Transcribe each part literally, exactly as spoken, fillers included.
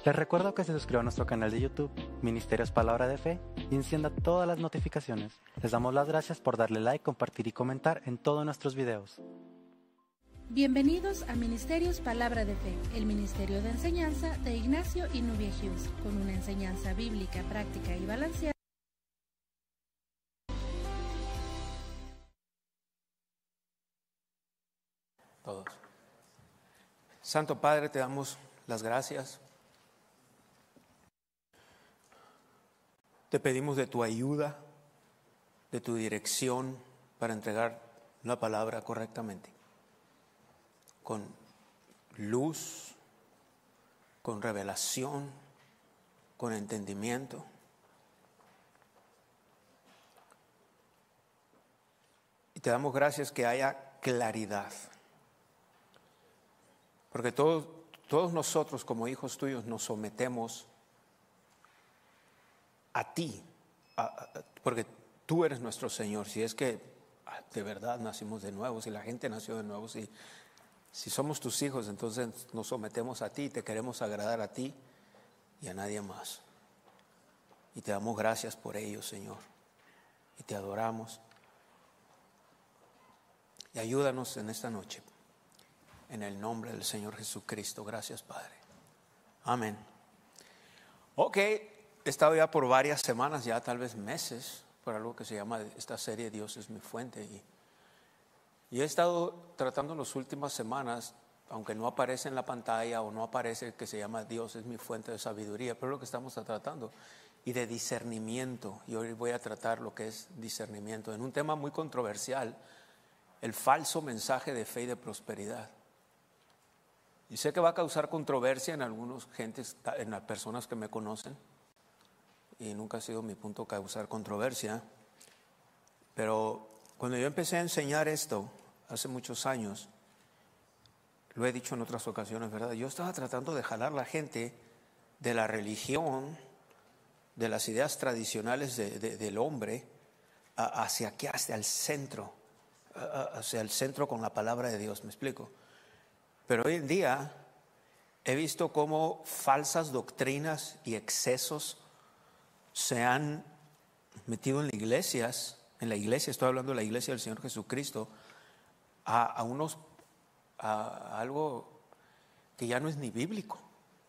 Les recuerdo que se suscriban a nuestro canal de YouTube, Ministerios Palabra de Fe, y encienda todas las notificaciones. Les damos las gracias por darle like, compartir y comentar en todos nuestros videos. Bienvenidos a Ministerios Palabra de Fe, el ministerio de enseñanza de Ignacio y Nubia Hughes, con una enseñanza bíblica, práctica y balanceada. Todos. Santo Padre, te damos las gracias. Te pedimos de tu ayuda, de tu dirección para entregar la palabra correctamente, con luz, con revelación, con entendimiento. Y te damos gracias que haya claridad, porque todos, todos nosotros como hijos tuyos nos sometemos a ti, a, a, porque tú eres nuestro Señor. Si es que de verdad nacimos de nuevo, si la gente nació de nuevo, si, si somos tus hijos, entonces nos sometemos a ti, te queremos agradar a ti y a nadie más. Y te damos gracias por ello, Señor, y te adoramos. Y ayúdanos en esta noche, en el nombre del Señor Jesucristo. Gracias, Padre. Amén. Ok. He estado ya por varias semanas, ya tal vez meses, por algo que se llama esta serie Dios es mi fuente. Y, y he estado tratando las últimas semanas, aunque no aparece en la pantalla o no aparece que se llama Dios es mi fuente de sabiduría, pero es lo que estamos tratando, y de discernimiento. Y hoy voy a tratar lo que es discernimiento, en un tema muy controversial, el falso mensaje de fe y de prosperidad. Y sé que va a causar controversia en algunos gentes, en las personas que me conocen. Y nunca ha sido mi punto causar controversia, pero cuando yo empecé a enseñar esto hace muchos años, lo he dicho en otras ocasiones, ¿verdad? Yo estaba tratando de jalar a la gente de la religión, de las ideas tradicionales de, de, del hombre, a, hacia aquí, hacia el centro, a, hacia el centro con la palabra de Dios, ¿me explico? Pero hoy en día he visto cómo falsas doctrinas y excesos se han metido en las iglesias, en la iglesia, estoy hablando de la iglesia del Señor Jesucristo, a, a unos, a, a algo que ya no es ni bíblico.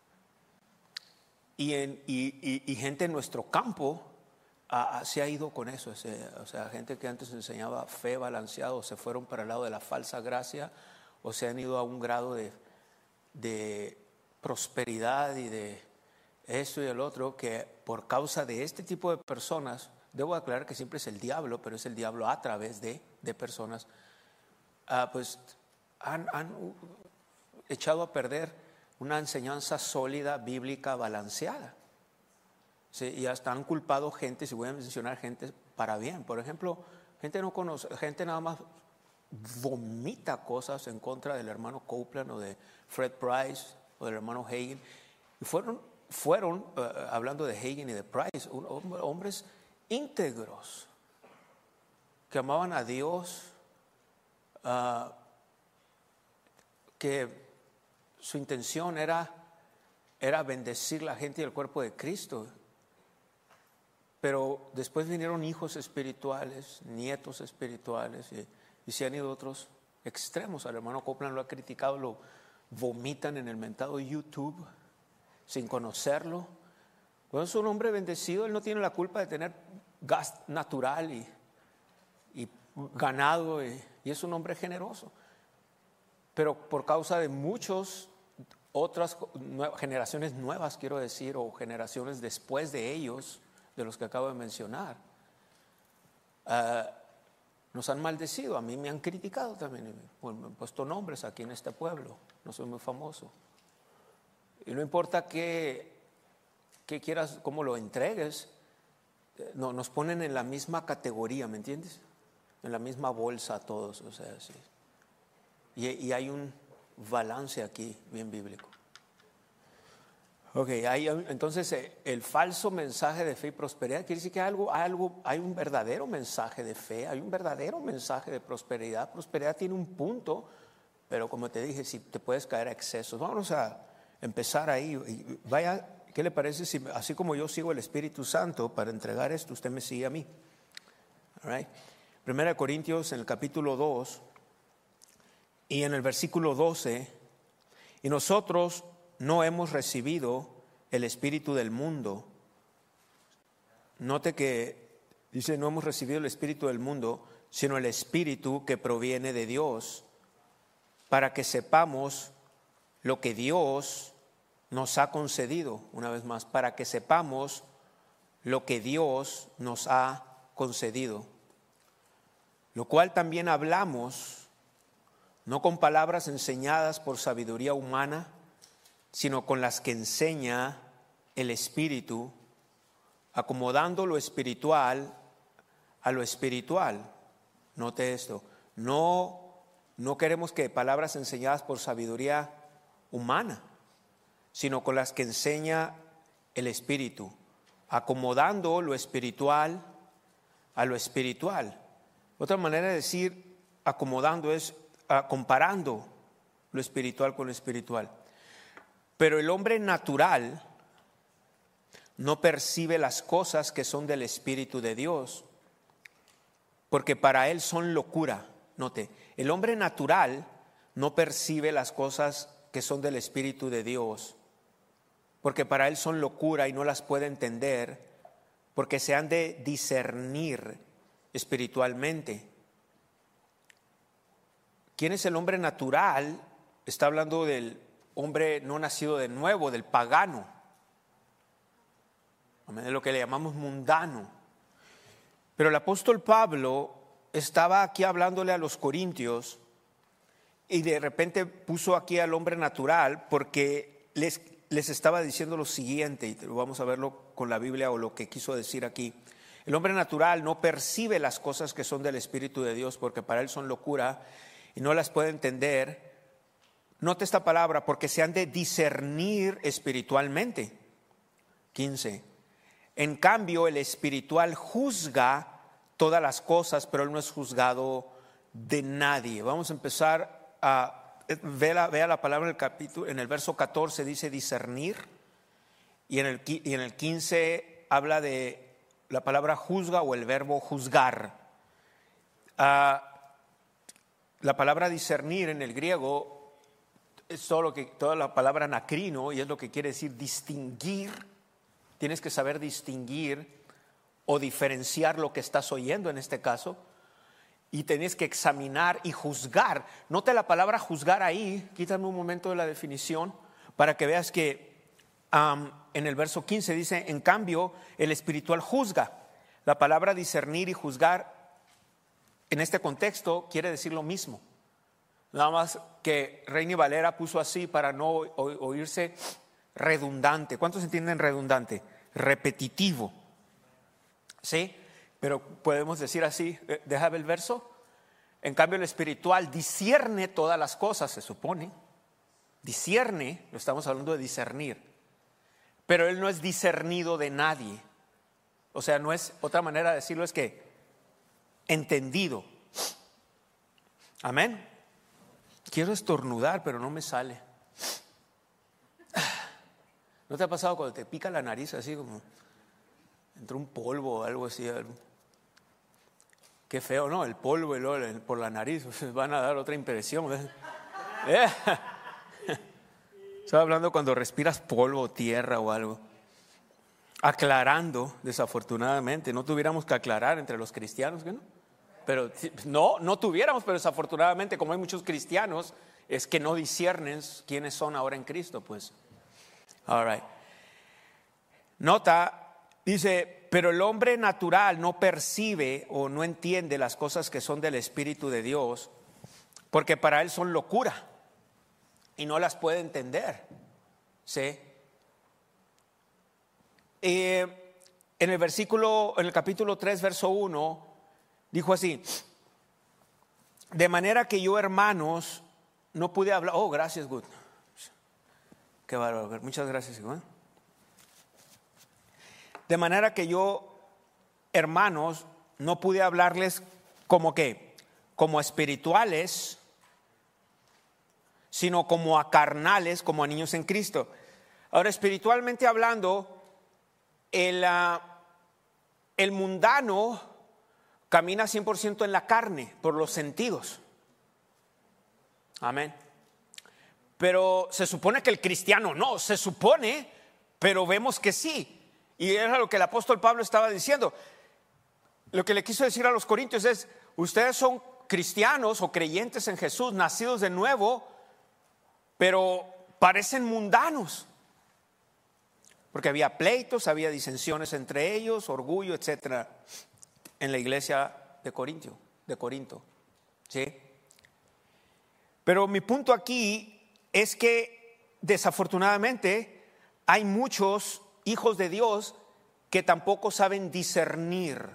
Y, en, y, y, y gente en nuestro campo a, a, se ha ido con eso, ese, o sea, gente que antes enseñaba fe balanceado, se fueron para el lado de la falsa gracia, o se han ido a un grado de, de prosperidad y de esto y el otro, que por causa de este tipo de personas, debo aclarar que siempre es el diablo, pero es el diablo a través de, de personas, uh, pues han, han echado a perder una enseñanza sólida, bíblica, balanceada. Sí, y hasta han culpado gente, si voy a mencionar gente para bien. Por ejemplo, gente no conoce, gente nada más vomita cosas en contra del hermano Copeland o de Fred Price o del hermano Hagin, y fueron Fueron, uh, hablando de Hagin y de Price, un, hombres íntegros que amaban a Dios, uh, que su intención era, era bendecir la gente y el cuerpo de Cristo. Pero después vinieron hijos espirituales, nietos espirituales, y, y se han ido otros extremos. Al hermano Copeland lo ha criticado, lo vomitan en el mentado YouTube, sin conocerlo. Cuando es un hombre bendecido, él no tiene la culpa de tener gas natural y, y ganado, y, y es un hombre generoso. Pero por causa de muchas otras nuevas, generaciones nuevas, quiero decir, o generaciones después de ellos, de los que acabo de mencionar, uh, nos han maldecido. A mí me han criticado también, bueno, me han puesto nombres aquí en este pueblo, no soy muy famoso. Y no importa qué, qué quieras, cómo lo entregues, no, nos ponen en la misma categoría, ¿me entiendes? En la misma bolsa a todos, o sea, sí. Y, y hay un balance aquí bien bíblico. Ok, hay, entonces el falso mensaje de fe y prosperidad quiere decir que hay algo, hay algo, hay un verdadero mensaje de fe, hay un verdadero mensaje de prosperidad. Prosperidad tiene un punto, pero como te dije, si te puedes caer a excesos. Vamos a empezar ahí. Y vaya, ¿qué le parece si así como yo sigo el Espíritu Santo para entregar esto, usted me sigue a mí? All right. Primera de Corintios en el capítulo dos y en el versículo doce. Y nosotros no hemos recibido el espíritu del mundo. Note que dice no hemos recibido el espíritu del mundo, sino el espíritu que proviene de Dios, para que sepamos lo que Dios nos ha concedido. Una vez más, para que sepamos lo que Dios nos ha concedido. Lo cual también hablamos, no con palabras enseñadas por sabiduría humana, sino con las que enseña el Espíritu, acomodando lo espiritual a lo espiritual. Note esto, no, no queremos que palabras enseñadas por sabiduría humana, sino con las que enseña el Espíritu, acomodando lo espiritual a lo espiritual. Otra manera de decir acomodando es uh, comparando lo espiritual con lo espiritual. Pero el hombre natural no percibe las cosas que son del Espíritu de Dios, porque para él son locura. Note, el hombre natural no percibe las cosas que son del Espíritu de Dios, porque para él son locura y no las puede entender, porque se han de discernir espiritualmente. ¿Quién es el hombre natural? Está hablando del hombre no nacido de nuevo, del pagano, de lo que le llamamos mundano. Pero el apóstol Pablo estaba aquí hablándole a los corintios y de repente puso aquí al hombre natural porque les, les estaba diciendo lo siguiente, y vamos a verlo con la Biblia o lo que quiso decir aquí. El hombre natural no percibe las cosas que son del Espíritu de Dios porque para él son locura y no las puede entender. Note esta palabra, porque se han de discernir espiritualmente. quince. En cambio, el espiritual juzga todas las cosas, pero él no es juzgado de nadie. Vamos a empezar a ver la, vea la palabra en el capítulo, en el verso catorce dice discernir, y en el, y en el quince habla de la palabra juzga o el verbo juzgar. Uh, la palabra discernir en el griego es todo lo que, toda la palabra anacrino, y es lo que quiere decir distinguir. Tienes que saber distinguir o diferenciar lo que estás oyendo en este caso, y tienes que examinar y juzgar. Note la palabra juzgar ahí, quítame un momento de la definición para que veas que um, en el verso quince dice, en cambio el espiritual juzga. La palabra discernir y juzgar en este contexto quiere decir lo mismo. Nada más que Reina Valera puso así para no oírse redundante. ¿Cuántos entienden redundante? Repetitivo. ¿Sí? Pero podemos decir así, déjame el verso. En cambio el espiritual discierne todas las cosas, se supone. Discierne, lo estamos hablando de discernir. Pero él no es discernido de nadie. O sea, no es, otra manera de decirlo es que entendido. Amén. Quiero estornudar, pero no me sale. ¿No te ha pasado cuando te pica la nariz así como entró un polvo o algo así? Algo? Qué feo, ¿no? El polvo y luego por la nariz van a dar otra impresión. ¿Eh? Estaba hablando cuando respiras polvo, tierra o algo. Aclarando, desafortunadamente, no tuviéramos que aclarar entre los cristianos, ¿qué no? Pero no, no tuviéramos, pero desafortunadamente, como hay muchos cristianos, es que no disciernen quiénes son ahora en Cristo, pues. All right. Nota, dice, pero el hombre natural no percibe o no entiende las cosas que son del Espíritu de Dios, porque para él son locura y no las puede entender. ¿Sí? Eh, en el versículo, en el capítulo tres, verso uno, dijo así: de manera que yo, hermanos, no pude hablar. Oh, gracias, Good. Qué bárbaro, muchas gracias, hijo. De manera que yo, hermanos, no pude hablarles como que, como espirituales, sino como a carnales, como a niños en Cristo. Ahora, espiritualmente hablando, el, uh, el mundano camina cien por ciento en la carne, por los sentidos. Amén. Pero se supone que el cristiano no, se supone, pero vemos que sí. Y era lo que el apóstol Pablo estaba diciendo. Lo que le quiso decir a los corintios es: ustedes son cristianos o creyentes en Jesús, nacidos de nuevo, pero parecen mundanos. Porque había pleitos, había disensiones entre ellos, orgullo, etcétera, en la iglesia de Corintio, de Corinto. ¿Sí? Pero mi punto aquí es que desafortunadamente hay muchos hijos de Dios que tampoco saben discernir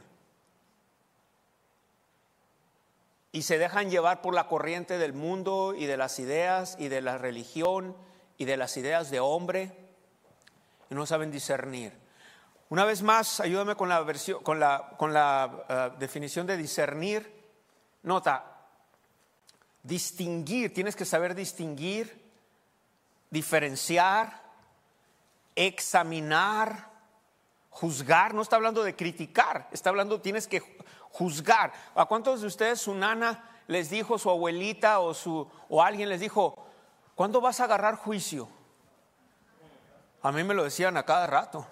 y se dejan llevar por la corriente del mundo y de las ideas y de la religión y de las ideas de hombre y no saben discernir. Una vez más, ayúdame con la versión, con la, con la uh, definición de discernir. Nota, distinguir, tienes que saber distinguir, diferenciar, examinar, juzgar. No está hablando de criticar, está hablando, tienes que juzgar. ¿A cuántos de ustedes su nana les dijo, su abuelita o, su, o alguien les dijo, ¿cuándo vas a agarrar juicio? A mí me lo decían a cada rato.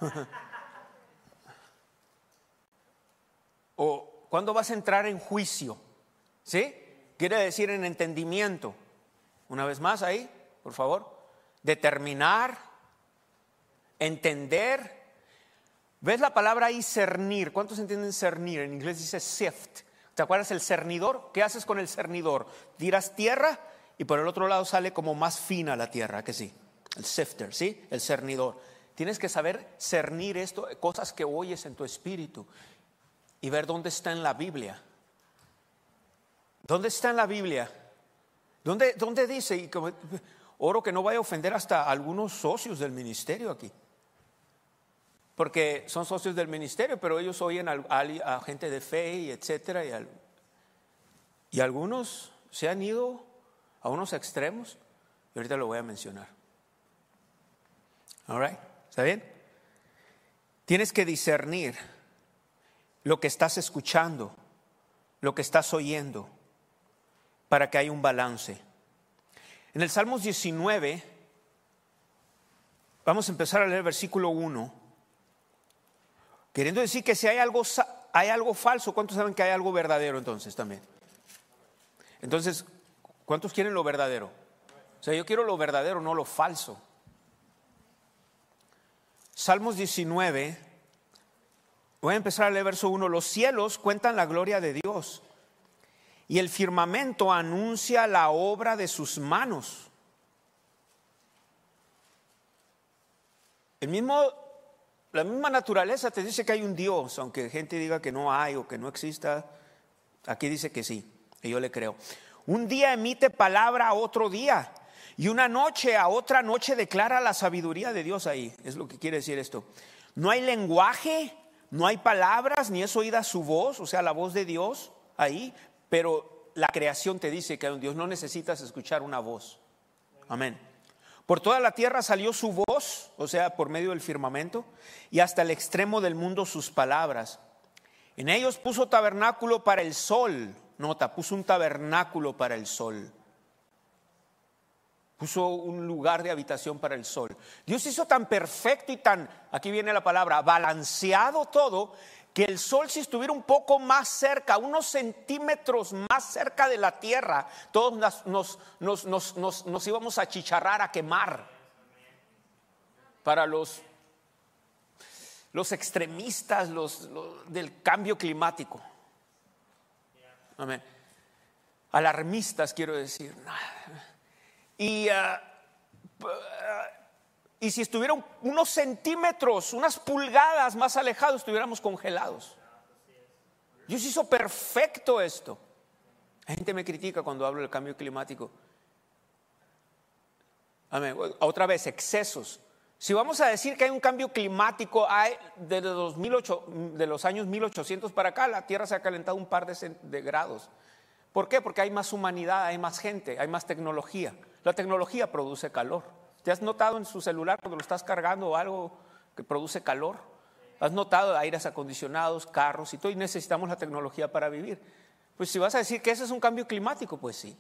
O ¿cuándo vas a entrar en juicio? ¿Sí? Quiere decir en entendimiento. Una vez más ahí, por favor. Determinar, entender. ¿Ves la palabra ahí, cernir? ¿Cuántos entienden cernir? En inglés dice sift. ¿Te acuerdas el cernidor? ¿Qué haces con el cernidor? Tiras tierra y por el otro lado sale como más fina la tierra, que sí. El sifter, ¿sí? El cernidor. Tienes que saber cernir esto, cosas que oyes en tu espíritu y ver dónde está en la Biblia. ¿Dónde está en la Biblia? ¿Dónde, dónde dice? Y como, oro que no vaya a ofender hasta algunos socios del ministerio aquí. Porque son socios del ministerio, pero ellos oyen a, a, a gente de fe y etcétera. Y, al, y algunos se han ido a unos extremos. Y ahorita lo voy a mencionar. All right, ¿está bien? Tienes que discernir lo que estás escuchando, lo que estás oyendo, para que haya un balance. En el Salmos diecinueve, vamos a empezar a leer el versículo uno, queriendo decir que si hay algo, hay algo falso, ¿cuántos saben que hay algo verdadero entonces también? Entonces, ¿cuántos quieren lo verdadero? O sea, yo quiero lo verdadero, no lo falso. Salmos diecinueve, voy a empezar a leer verso uno. Los cielos cuentan la gloria de Dios y el firmamento anuncia la obra de sus manos. El mismo, la misma naturaleza te dice que hay un Dios, aunque gente diga que no hay o que no exista. Aquí dice que sí, y yo le creo. Un día emite palabra a otro día, y una noche a otra noche declara la sabiduría de Dios. Ahí es lo que quiere decir esto. No hay lenguaje, no hay palabras, ni es oída su voz, o sea, la voz de Dios ahí, pero la creación te dice que hay un Dios. No necesitas escuchar una voz. Amén. Por toda la tierra salió su voz, o sea, por medio del firmamento, y hasta el extremo del mundo sus palabras. En ellos puso tabernáculo para el sol. Nota, puso un tabernáculo para el sol. Puso un lugar de habitación para el sol. Dios hizo tan perfecto y tan, aquí viene la palabra, balanceado todo, que el sol, si estuviera un poco más cerca, unos centímetros más cerca de la tierra, todos nos, nos, nos, nos, nos, nos íbamos a achicharrar, a quemar. Para los, los extremistas los, los, del cambio climático. Amén. Alarmistas, quiero decir. Y, uh, uh, y si estuviera unos centímetros, unas pulgadas más alejados, estuviéramos congelados. Dios hizo perfecto esto. La gente me critica cuando hablo del cambio climático. Amén. Otra vez, excesos. Si vamos a decir que hay un cambio climático, hay, desde los, mil ocho, de los años mil ochocientos para acá, la Tierra se ha calentado un par de, de grados. ¿Por qué? Porque hay más humanidad, hay más gente, hay más tecnología. La tecnología produce calor. ¿Te has notado en su celular cuando lo estás cargando o algo que produce calor? ¿Has notado aires acondicionados, carros y todo? Y necesitamos la tecnología para vivir. Pues si vas a decir que ese es un cambio climático, pues sí.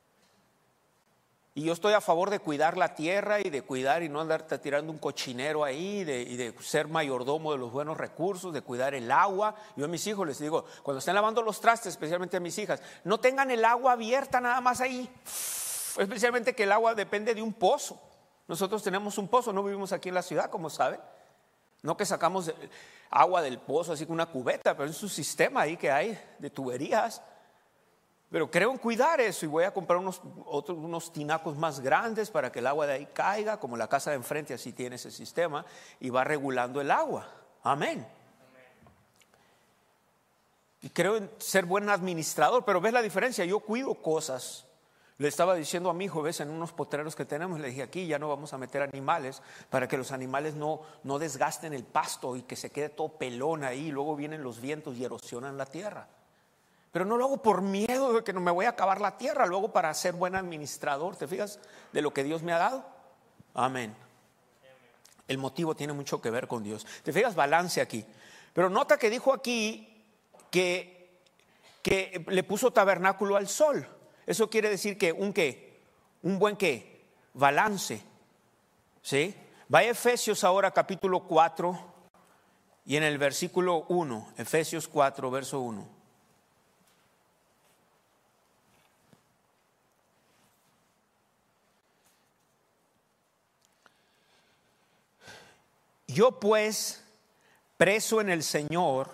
Y yo estoy a favor de cuidar la tierra y de cuidar y no andarte tirando un cochinero ahí, de, y de ser mayordomo de los buenos recursos, de cuidar el agua. Yo a mis hijos les digo, cuando estén lavando los trastes, especialmente a mis hijas, no tengan el agua abierta nada más ahí. Especialmente que el agua depende de un pozo. Nosotros tenemos un pozo, no vivimos aquí en la ciudad, como saben. No que sacamos agua del pozo así con una cubeta, pero es un sistema ahí que hay de tuberías. Pero creo en cuidar eso y voy a comprar unos, otros, unos tinacos más grandes para que el agua de ahí caiga, como la casa de enfrente así tiene ese sistema y va regulando el agua. Amén. Y creo en ser buen administrador, pero ves la diferencia, yo cuido cosas. Le estaba diciendo a mi hijo, ves, en unos potreros que tenemos, le dije, aquí ya no vamos a meter animales para que los animales no, no desgasten el pasto y que se quede todo pelón ahí, y luego vienen los vientos y erosionan la tierra. Pero no lo hago por miedo de que no me voy a acabar la tierra, lo hago para ser buen administrador, ¿te fijas? De lo que Dios me ha dado. Amén. El motivo tiene mucho que ver con Dios. ¿Te fijas? Balance aquí. Pero nota que dijo aquí que, que le puso tabernáculo al sol. Eso quiere decir que un qué, un buen qué, balance. ¿Sí? Vaya a Efesios ahora capítulo cuatro y en el versículo uno, Efesios cuatro, verso uno. Yo pues, preso en el Señor,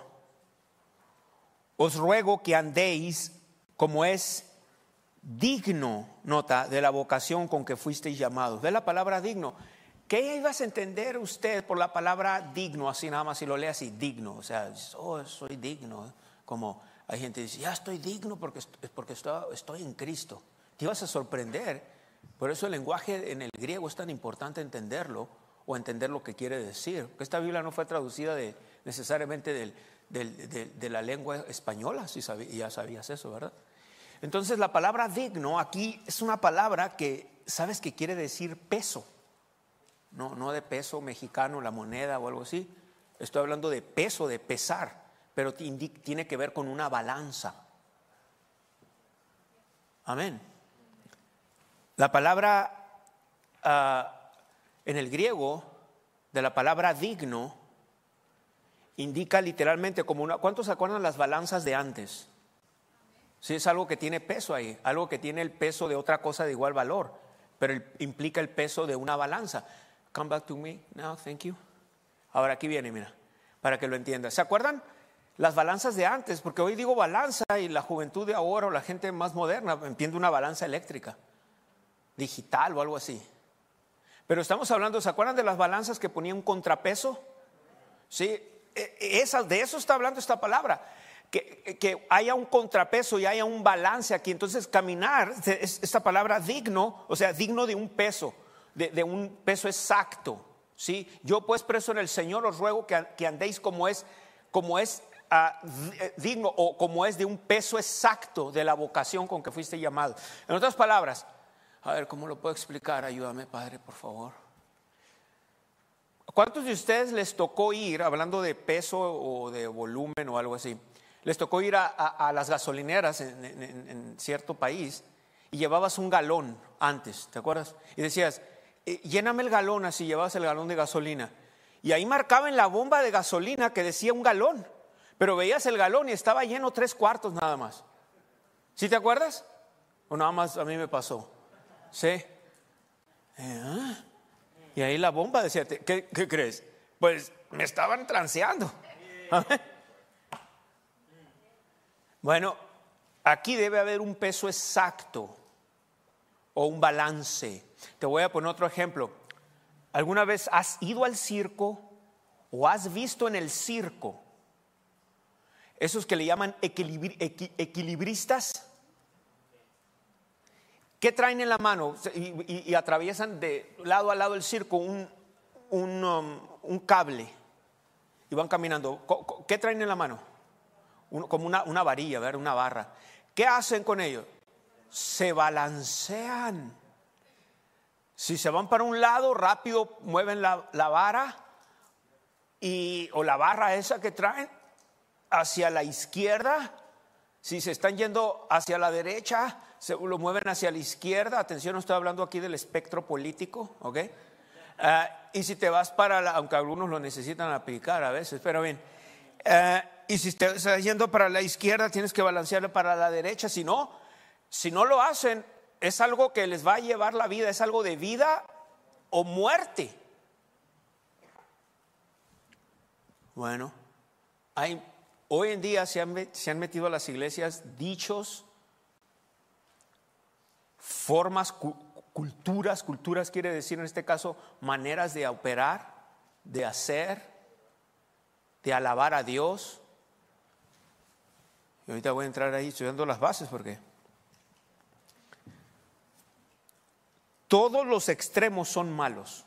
os ruego que andéis como es digno, nota, de la vocación con que fuisteis llamados. ¿Ve la palabra digno? ¿Qué ibas a entender usted por la palabra digno? Así nada más si lo lee así, digno. O sea, oh, soy digno. Como hay gente que dice, ya estoy digno porque, porque estoy, estoy en Cristo. Te ibas a sorprender. Por eso el lenguaje en el griego es tan importante entenderlo o entender lo que quiere decir. Porque esta Biblia no fue traducida de, necesariamente del, del, de, de la lengua española, si sabí, ya sabías eso, ¿verdad? Entonces la palabra digno aquí es una palabra que, ¿sabes qué quiere decir peso? No, no de peso mexicano, la moneda o algo así. Estoy hablando de peso, de pesar, pero tiene que ver con una balanza. Amén. La palabra uh, en el griego de la palabra digno indica literalmente como una... ¿Cuántos se acuerdan las balanzas de antes? Sí, es algo que tiene peso ahí, algo que tiene el peso de otra cosa de igual valor, pero el, implica el peso de una balanza. Come back to me now, thank you. Ahora aquí viene, mira, para que lo entiendas. ¿Se acuerdan las balanzas de antes? Porque hoy digo balanza y la juventud de ahora o la gente más moderna entiende una balanza eléctrica, digital o algo así. Pero estamos hablando, ¿se acuerdan de las balanzas que ponían un contrapeso? Sí, esa, de eso está hablando esta palabra. Que, que haya un contrapeso y haya un balance aquí. Entonces caminar, esta palabra digno, o sea, digno de un peso, de, de un peso exacto. ¿Sí? Yo pues preso en el Señor os ruego que, que andéis como es, como es uh, digno o como es de un peso exacto de la vocación con que fuiste llamado. En otras palabras, a ver, ¿cómo lo puedo explicar? Ayúdame, Padre, por favor. ¿Cuántos de ustedes les tocó ir, hablando de peso o de volumen o algo así, les tocó ir a, a, a las gasolineras en, en, en cierto país y llevabas un galón antes, ¿te acuerdas? Y decías, lléname el galón, así llevabas el galón de gasolina. Y ahí marcaba en la bomba de gasolina que decía un galón, pero veías el galón y estaba lleno tres cuartos nada más. ¿Sí te acuerdas? O nada más a mí me pasó. Sí. ¿Eh? Y ahí la bomba decía, ¿qué, qué crees? Pues me estaban transeando. Bueno, aquí debe haber un peso exacto o un balance. Te voy a poner otro ejemplo. ¿Alguna vez has ido al circo o has visto en el circo esos que le llaman equilibri- equi- equilibristas? ¿Qué traen en la mano? Y, y, y atraviesan de lado a lado del circo un, un, um, un cable y van caminando. ¿Qué traen en la mano? Un, como una, una varilla, ¿verdad? Una barra. ¿Qué hacen con ellos? Se balancean. Si se van para un lado, rápido mueven la, la vara y, o la barra esa que traen hacia la izquierda. Si se están yendo hacia la derecha, se lo mueven hacia la izquierda. Atención, no estoy hablando aquí del espectro político, ¿ok? Uh, y si te vas para la, aunque algunos lo necesitan aplicar a veces, pero bien. Uh, y si te estás yendo para la izquierda, tienes que balancearlo para la derecha. Si no, si no lo hacen, es algo que les va a llevar la vida, es algo de vida o muerte. Bueno, hay, hoy en día se han, se han metido a las iglesias dichos, formas, cu, culturas, culturas quiere decir en este caso maneras de operar, de hacer, de alabar a Dios. Y ahorita voy a entrar ahí estudiando las bases porque todos los extremos son malos.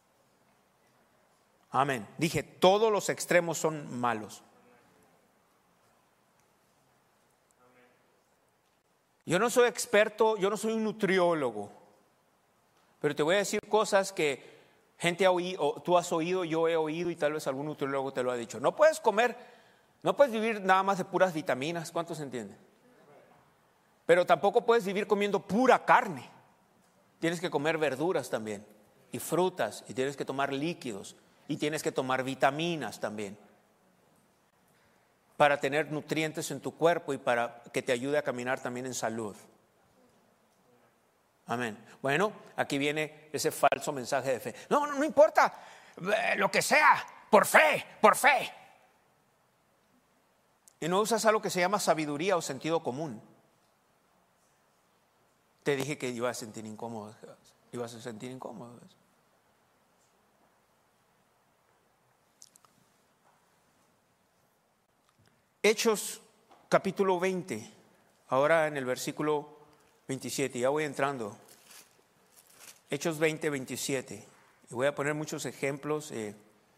Amén. Dije, todos los extremos son malos. Yo no soy experto, yo no soy un nutriólogo, pero te voy a decir cosas que gente ha oído, tú has oído, yo he oído y tal vez algún nutriólogo te lo ha dicho. No puedes comer, no puedes vivir nada más de puras vitaminas, ¿cuántos entienden? Pero tampoco puedes vivir comiendo pura carne. Tienes que comer verduras también y frutas y tienes que tomar líquidos. Y tienes que tomar vitaminas también para tener nutrientes en tu cuerpo y para que te ayude a caminar también en salud. Amén. Bueno, aquí viene ese falso mensaje de fe. No, no, no importa eh, lo que sea, por fe, por fe. Y no usas algo que se llama sabiduría o sentido común. Te dije que ibas a sentir incómodo, ibas a sentir incómodo. Hechos capítulo veinte, ahora en el versículo veintisiete, ya voy entrando. Hechos veinte, veintisiete, y voy a poner muchos ejemplos. Eh.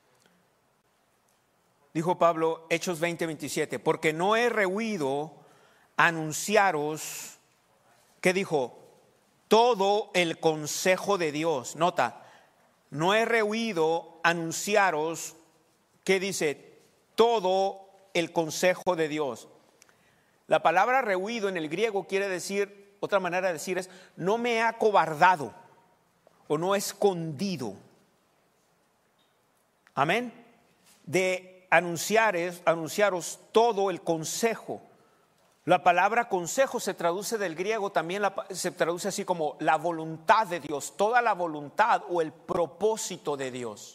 Dijo Pablo, Hechos veinte, veintisiete, porque no he rehuido anunciaros, ¿qué dijo? Todo el consejo de Dios. Nota, no he rehuido anunciaros, ¿qué dice? Todo el consejo de Dios. La palabra rehuido en el griego quiere decir, otra manera de decir es, no me he acobardado o no he escondido. Amén. De anunciar es, anunciaros todo el consejo. La palabra consejo se traduce del griego, también la, se traduce así como la voluntad de Dios, toda la voluntad o el propósito de Dios.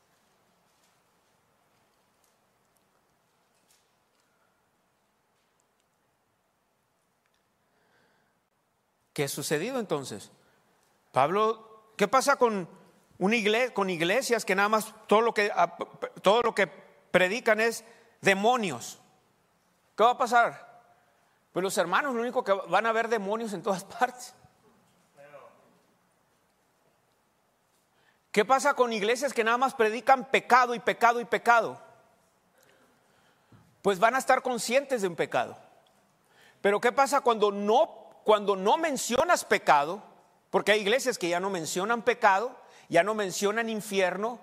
¿Qué ha sucedido entonces? Pablo, ¿qué pasa con una iglesia, con iglesias que nada más todo lo que todo lo que predican es demonios? ¿Qué va a pasar? Pues los hermanos lo único que van a ver demonios en todas partes. ¿Qué pasa con iglesias que nada más predican pecado y pecado y pecado? Pues van a estar conscientes de un pecado. Pero ¿qué pasa cuando no Cuando no mencionas pecado? Porque hay iglesias que ya no mencionan pecado, ya no mencionan infierno,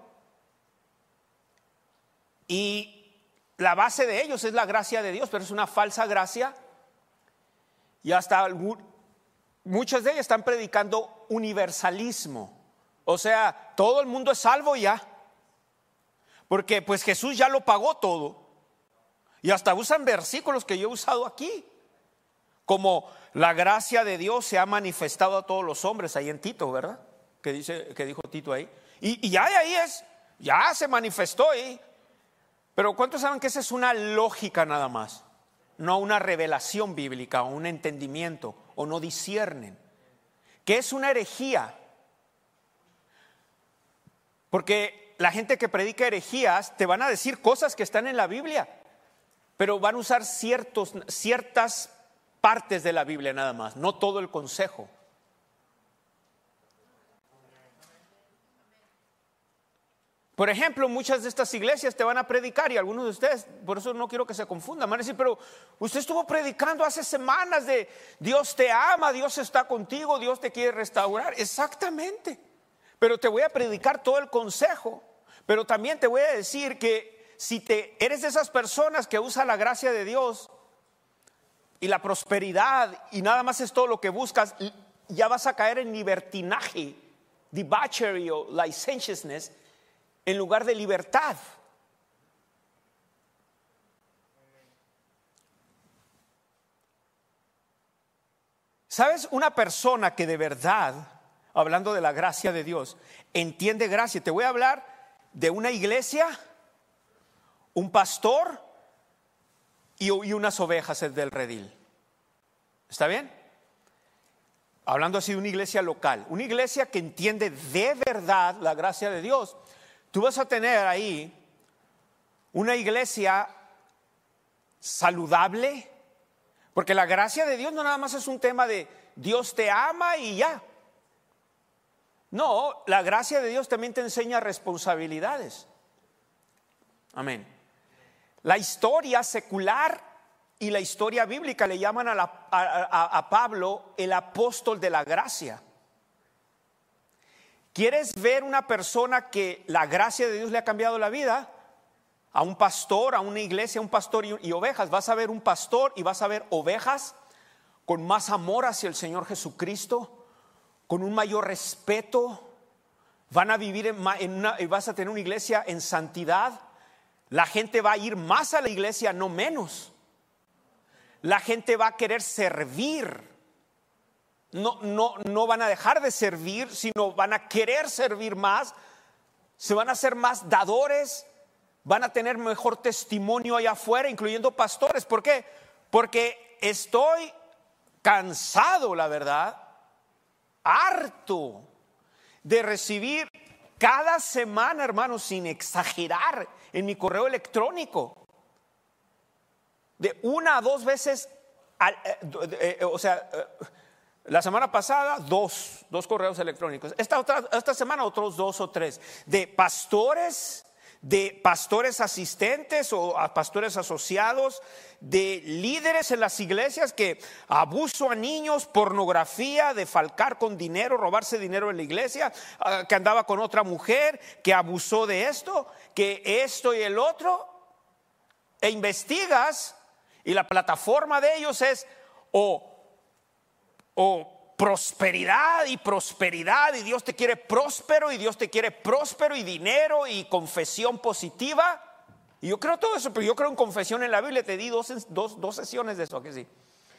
y la base de ellos es la gracia de Dios, pero es una falsa gracia. Y hasta algún, muchas de ellas están predicando universalismo, o sea, todo el mundo es salvo ya, porque pues Jesús ya lo pagó todo. Y hasta usan versículos que yo he usado aquí, como la gracia de Dios se ha manifestado a todos los hombres, ahí en Tito, ¿verdad? Que dice, que dijo Tito ahí. Y, y ya de ahí es, ya se manifestó ahí. Pero ¿cuántos saben que esa es una lógica nada más? No una revelación bíblica o un entendimiento, o no disciernen. ¿Qué es una herejía? Porque la gente que predica herejías te van a decir cosas que están en la Biblia, pero van a usar ciertos, ciertas partes de la Biblia nada más, no todo el consejo. Por ejemplo, muchas de estas iglesias te van a predicar, y algunos de ustedes, por eso no quiero que se confundan, van a decir, pero usted estuvo predicando hace semanas de Dios te ama, Dios está contigo, Dios te quiere restaurar. Exactamente. pero te voy a predicar todo el consejo. Pero también te voy a decir que si te, eres de esas personas que usa la gracia de Dios y la prosperidad y nada más es todo lo que buscas, ya vas a caer en libertinaje, debauchery o licentiousness en lugar de libertad. ¿Sabes? Una persona que de verdad, hablando de la gracia de Dios, entiende gracia. Te voy a hablar de una iglesia, un pastor y, y unas ovejas del redil. ¿Está bien? Hablando así de una iglesia local, una iglesia que entiende de verdad la gracia de Dios. Tú vas a tener ahí una iglesia saludable, porque la gracia de Dios no nada más es un tema de Dios te ama y ya. No, la gracia de Dios también te enseña responsabilidades. Amén. La historia secular y la historia bíblica le llaman a, la, a, a, a Pablo el apóstol de la gracia. ¿Quieres ver una persona que la gracia de Dios le ha cambiado la vida? A un pastor, a una iglesia, un pastor y, y ovejas. Vas a ver un pastor y vas a ver ovejas con más amor hacia el Señor Jesucristo, con un mayor respeto. Van a vivir en, en una, vas a tener una iglesia en santidad. La gente va a ir más a la iglesia, no menos. La gente va a querer servir. No, no, no van a dejar de servir, sino van a querer servir más. Se van a hacer más dadores. Van a tener mejor testimonio allá afuera, incluyendo pastores. ¿Por qué? Porque estoy cansado, la verdad, harto de recibir cada semana, hermanos, sin exagerar, en mi correo electrónico, de una a dos veces, al, eh, eh, o sea, eh, la semana pasada dos, dos correos electrónicos. Esta, otra, esta semana otros dos o tres, de pastores, de pastores asistentes o pastores asociados, de líderes en las iglesias que abuso a niños, pornografía, defalcar con dinero, robarse dinero en la iglesia, uh, que andaba con otra mujer, que abusó de esto, que esto y el otro, e investigas y la plataforma de ellos es o, o prosperidad y prosperidad, y Dios te quiere próspero, y Dios te quiere próspero, y dinero, y confesión positiva. Y yo creo todo eso, pero yo creo en confesión en la Biblia. Te di dos, dos, dos sesiones de eso, ¿a que sí?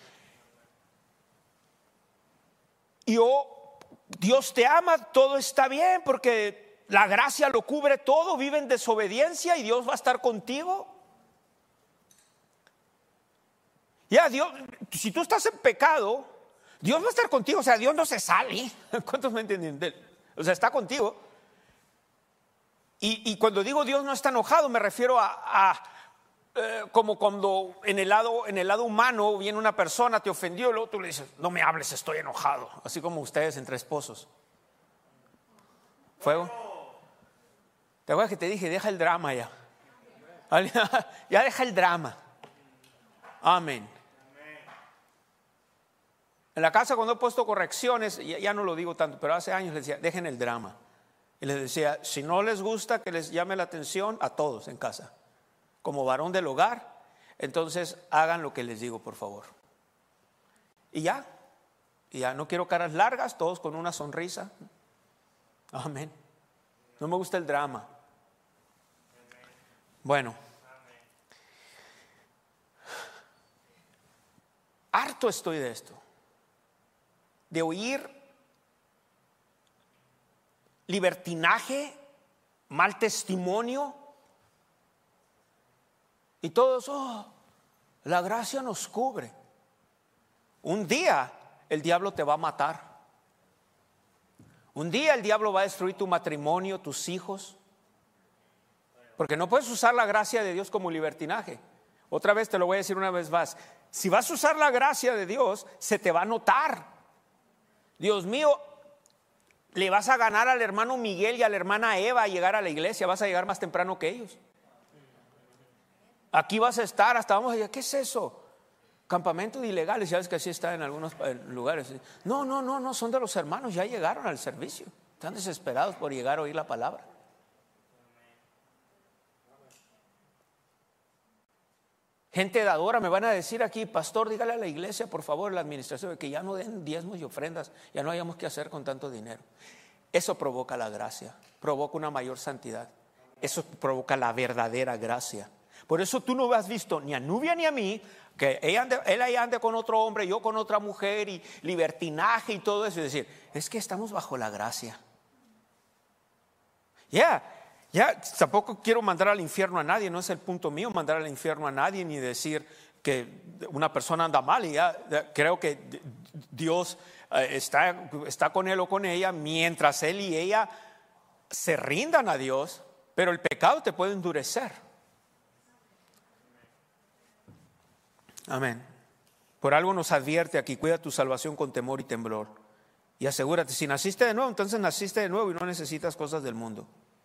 Y yo, Dios te ama, todo está bien, porque la gracia lo cubre todo. Vive en desobediencia y Dios va a estar contigo. Ya, Dios, si tú estás en pecado, Dios va a estar contigo. O sea, Dios no se sale. ¿Cuántos me entienden? O sea, está contigo. Y, y cuando digo Dios no está enojado, me refiero a, a eh, como cuando en el lado en el lado humano viene una persona, te ofendió, y luego tú le dices, no me hables, estoy enojado. Así como ustedes entre esposos. ¿Fuego? ¿Te acuerdas que te dije, deja el drama ya? Ya deja el drama. Amén. En la casa, cuando he puesto correcciones, ya, ya no lo digo tanto, pero hace años les decía, dejen el drama. Y les decía, si no les gusta que les llame la atención, a todos en casa, como varón del hogar, entonces hagan lo que les digo, por favor. Y ya, y ya no quiero caras largas, todos con una sonrisa. Amén. No me gusta el drama. Bueno, harto estoy de esto, de oír libertinaje, mal testimonio, y todos, oh, la gracia nos cubre. Un día el diablo te va a matar. Un día el diablo va a destruir tu matrimonio, tus hijos, porque no puedes usar la gracia de Dios como libertinaje. Otra vez te lo voy a decir una vez más. Si vas a usar la gracia de Dios, se te va a notar. Dios mío, le vas a ganar al hermano Miguel y a la hermana Eva a llegar a la iglesia. Vas a llegar más temprano que ellos. Aquí vas a estar hasta vamos a decir, ¿qué es eso? Campamento de ilegales. Ya ves que así está en algunos lugares. No, no, no, no, son de los hermanos, ya llegaron al servicio. Están desesperados por llegar a oír la palabra. Gente dadora, me van a decir aquí, pastor, dígale a la iglesia, por favor, la administración, que ya no den diezmos y ofrendas, ya no hayamos que hacer con tanto dinero. Eso provoca la gracia, provoca una mayor santidad. Eso provoca la verdadera gracia. Por eso tú no has visto ni a Nubia ni a mí, que ella ande, él ahí ande con otro hombre, yo con otra mujer, y libertinaje y todo eso. Es decir, es que estamos bajo la gracia. Ya. Yeah. Ya, tampoco quiero mandar al infierno a nadie, no es el punto mío mandar al infierno a nadie, ni decir que una persona anda mal. Y ya, ya creo que Dios eh, está, está con él o con ella mientras él y ella se rindan a Dios, pero el pecado te puede endurecer. Amén. Por algo nos advierte aquí: cuida tu salvación con temor y temblor. Y asegúrate, si naciste de nuevo, entonces naciste de nuevo y no necesitas cosas del mundo.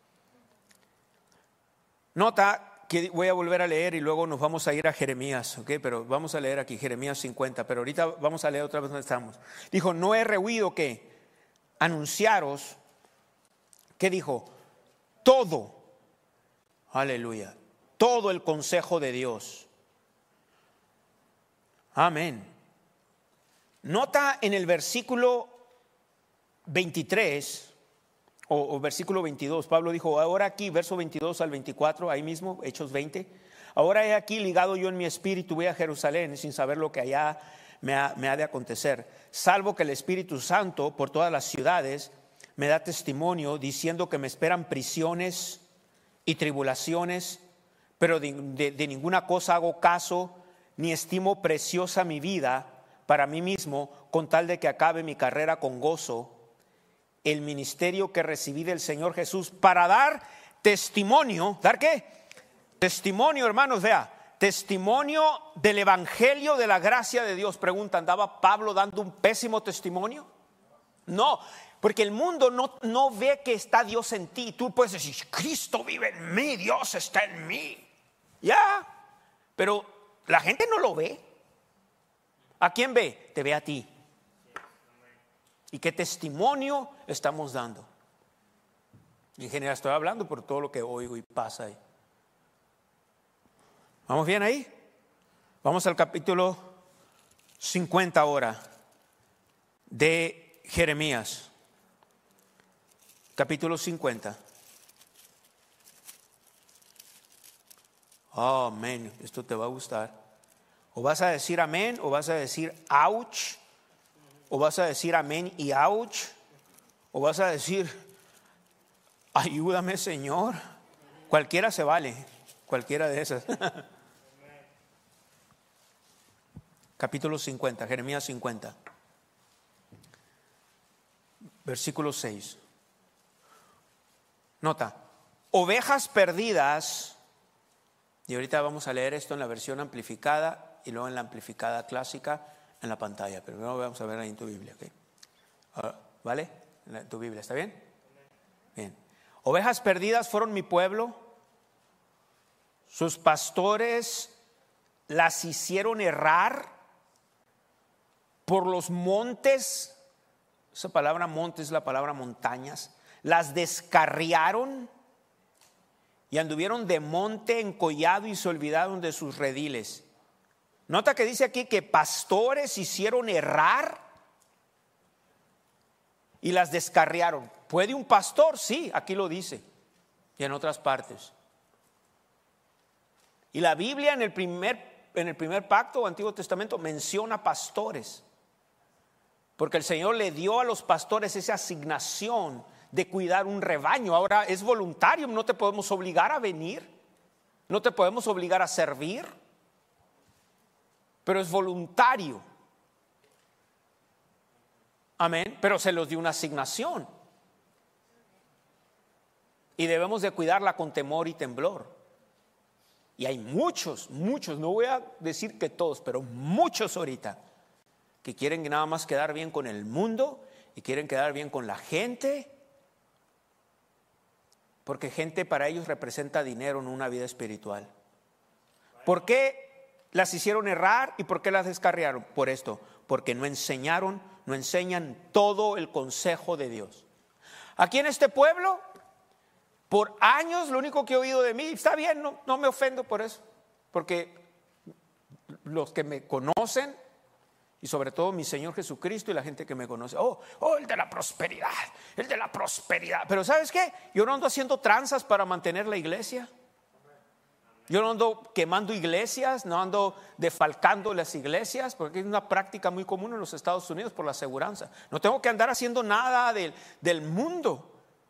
Nota que voy a volver a leer y luego nos vamos a ir a Jeremías, ¿ok? Pero vamos a leer aquí Jeremías cincuenta, pero ahorita vamos a leer otra vez donde estamos. Dijo, no he rehuido que anunciaros, ¿qué dijo? Todo, aleluya, todo el consejo de Dios. Amén. Nota en el versículo veintitrés. O, o versículo veintidós, Pablo dijo, ahora aquí, verso veintidós al veinticuatro, ahí mismo, Hechos veinte. Ahora he aquí ligado yo en mi espíritu, voy a Jerusalén sin saber lo que allá me ha, me ha de acontecer, salvo que el Espíritu Santo por todas las ciudades me da testimonio diciendo que me esperan prisiones y tribulaciones, pero de, de, de ninguna cosa hago caso, ni estimo preciosa mi vida para mí mismo, con tal de que acabe mi carrera con gozo, el ministerio que recibí del Señor Jesús, para dar testimonio. ¿Dar qué? Testimonio, hermanos, vea, testimonio del evangelio de la gracia de Dios. Pregunta, ¿andaba Pablo dando un pésimo testimonio? No, porque el mundo no, no ve que está Dios en ti. Tú puedes decir, Cristo vive en mí, Dios está en mí. Ya, pero la gente no lo ve. ¿A quién ve? Te ve a ti. ¿Y qué testimonio estamos dando? En general estoy hablando por todo lo que oigo y pasa ahí. ¿Vamos bien ahí? Vamos al capítulo cincuenta ahora de Jeremías. Capítulo cincuenta. Oh, amén. Esto te va a gustar. O vas a decir amén o vas a decir ouch. O vas a decir amén y ouch. O vas a decir ayúdame, Señor. Cualquiera se vale. Cualquiera de esas. Capítulo cincuenta, Jeremías cincuenta. Versículo seis. Nota. Ovejas perdidas. Y ahorita vamos a leer esto en la versión amplificada y luego en la amplificada clásica en la pantalla, pero primero vamos a ver ahí en tu Biblia, ¿okay? ¿Vale? En tu Biblia, ¿está bien? Bien. Ovejas perdidas fueron mi pueblo, sus pastores las hicieron errar por los montes. Esa palabra monte es la palabra montañas. Las descarriaron y anduvieron de monte en collado y se olvidaron de sus rediles. Nota que dice aquí que pastores hicieron errar y las descarriaron. ¿Puede un pastor? Sí, aquí lo dice y en otras partes. Y la Biblia en el primer, en el primer pacto o Antiguo Testamento menciona pastores, porque el Señor le dio a los pastores esa asignación de cuidar un rebaño. Ahora es voluntario, no te podemos obligar a venir, no te podemos obligar a servir, pero es voluntario. Amén. Pero se los dio una asignación y debemos de cuidarla con temor y temblor. Y hay muchos, muchos, no voy a decir que todos, pero muchos ahorita que quieren nada más quedar bien con el mundo y quieren quedar bien con la gente, porque gente para ellos representa dinero, no una vida espiritual. ¿Por qué las hicieron errar y por qué las descarriaron? Por esto, porque no enseñaron, no enseñan todo el consejo de Dios. Aquí en este pueblo, por años lo único que he oído de mí, está bien, no, no me ofendo por eso, porque los que me conocen, y sobre todo mi Señor Jesucristo y la gente que me conoce, oh, oh, el de la prosperidad, el de la prosperidad. Pero ¿sabes qué? Yo no ando haciendo tranzas para mantener la iglesia. Yo no ando quemando iglesias, no ando defalcando las iglesias, porque es una práctica muy común en los Estados Unidos por la aseguranza. No tengo que andar haciendo nada del, del mundo.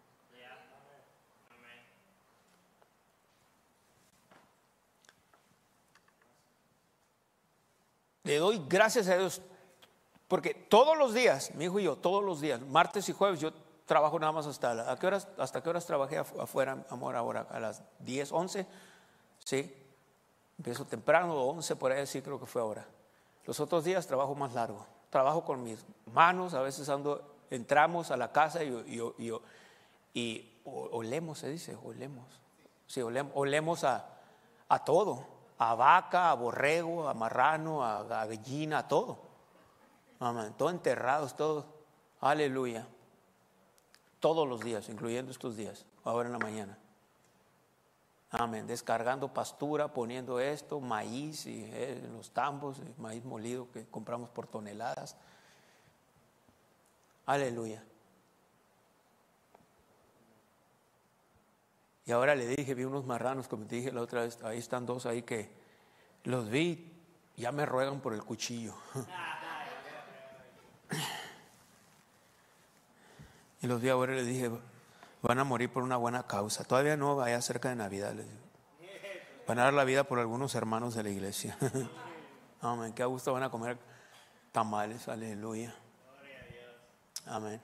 Le doy gracias a Dios, porque todos los días, mi hijo y yo, todos los días, martes y jueves, yo trabajo nada más hasta, la, ¿a qué horas, hasta qué horas trabajé afuera, amor, ahora? A las diez, once, sí, empiezo temprano, once por ahí, sí creo que fue ahora. Los otros días trabajo más largo, trabajo con mis manos, a veces ando, entramos a la casa y, y, y, y olemos, se dice, olemos, sí, olemos, olemos a, a todo. A vaca, a borrego, a marrano, a, a gallina, a todo. Amén. Todo enterrados, todo. Aleluya. Todos los días, incluyendo estos días, ahora en la mañana. Amén. Descargando pastura, poniendo esto, maíz y eh, en los tambos, maíz molido que compramos por toneladas. Aleluya. Y ahora le dije, vi unos marranos, como te dije la otra vez, ahí están dos ahí que los vi, ya me ruegan por el cuchillo. Y los vi ahora y les dije, van a morir por una buena causa. Todavía no, vaya cerca de Navidad, les digo. Van a dar la vida por algunos hermanos de la iglesia. Amén, qué a gusto van a comer tamales, aleluya. Amén.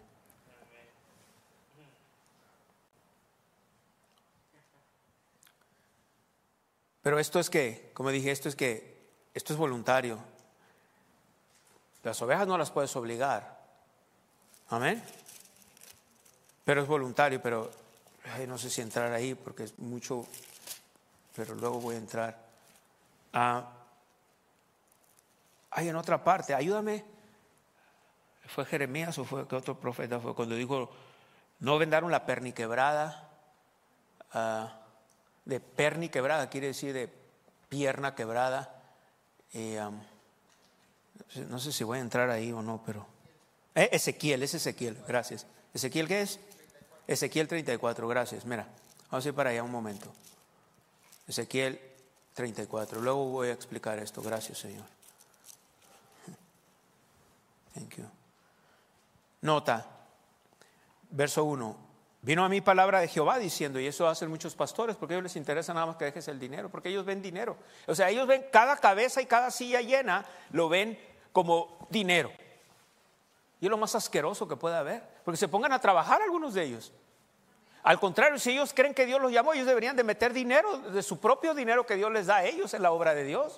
Pero esto es que, como dije, esto es que, esto es voluntario. Las ovejas no las puedes obligar. Amén. Pero es voluntario, pero ay, no sé si entrar ahí porque es mucho, pero luego voy a entrar. Ah, hay en otra parte, ayúdame. ¿Fue Jeremías o fue qué otro profeta fue? Cuando dijo, no vendaron la perniquebrada. Ah, de perni quebrada, quiere decir de pierna quebrada. Eh, um, no sé si voy a entrar ahí o no, pero eh, Ezequiel, es Ezequiel, gracias. ¿Ezequiel qué es? Ezequiel treinta y cuatro, gracias. Mira, vamos a ir para allá un momento. Ezequiel treinta y cuatro, luego voy a explicar esto, gracias Señor. Thank you. Nota, verso uno. Vino a mí palabra de Jehová diciendo, y eso hacen muchos pastores, porque a ellos les interesa nada más que dejes el dinero, porque ellos ven dinero. O sea, ellos ven cada cabeza y cada silla llena, lo ven como dinero. Y es lo más asqueroso que puede haber, porque se pongan a trabajar algunos de ellos. Al contrario, si ellos creen que Dios los llamó, ellos deberían de meter dinero, de su propio dinero que Dios les da a ellos en la obra de Dios.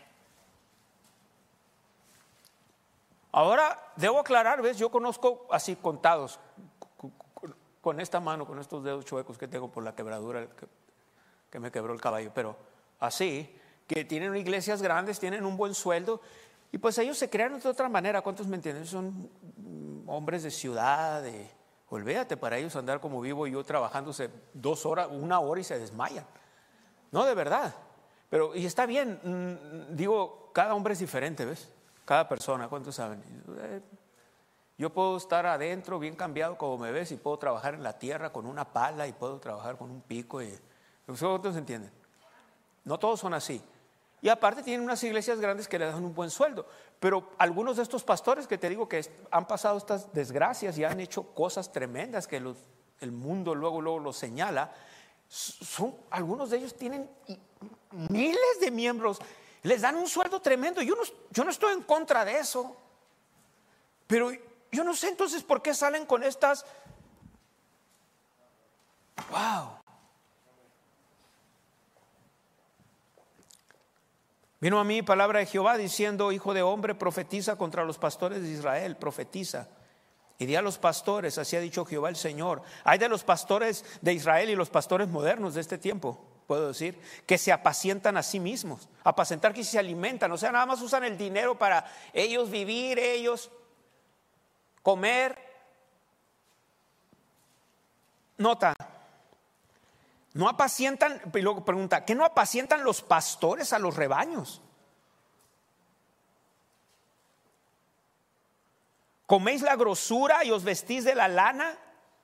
Ahora, debo aclarar, ¿ves? Yo conozco así contados, con esta mano, con estos dedos chuecos que tengo por la quebradura que, que me quebró el caballo, pero así, que tienen iglesias grandes, tienen un buen sueldo, y pues ellos se crean de otra manera. ¿Cuántos me entienden? Son hombres de ciudad, de, olvídate, para ellos andar como vivo yo trabajándose dos horas, una hora y se desmayan. No, de verdad. Pero, y está bien, digo, cada hombre es diferente, ¿ves? Cada persona, ¿cuántos saben? Eh, Yo puedo estar adentro bien cambiado como me ves y puedo trabajar en la tierra con una pala y puedo trabajar con un pico. Y, ¿ustedes entienden? No todos son así. Y aparte tienen unas iglesias grandes que le dan un buen sueldo. Pero algunos de estos pastores que te digo que han pasado estas desgracias y han hecho cosas tremendas que los, el mundo luego, luego los señala, son, algunos de ellos tienen miles de miembros, les dan un sueldo tremendo. Yo no, yo no estoy en contra de eso. Pero yo no sé entonces por qué salen con estas. Wow. Vino a mí palabra de Jehová diciendo, hijo de hombre, profetiza contra los pastores de Israel, profetiza. Y di a los pastores, así ha dicho Jehová el Señor. Hay de los pastores de Israel y los pastores modernos de este tiempo, puedo decir, que se apacientan a sí mismos. Apacentar que se alimentan, o sea, nada más usan el dinero para ellos vivir, ellos comer. nota, no apacientan, y luego pregunta, ¿qué no apacientan los pastores a los rebaños? ¿Coméis la grosura y os vestís de la lana?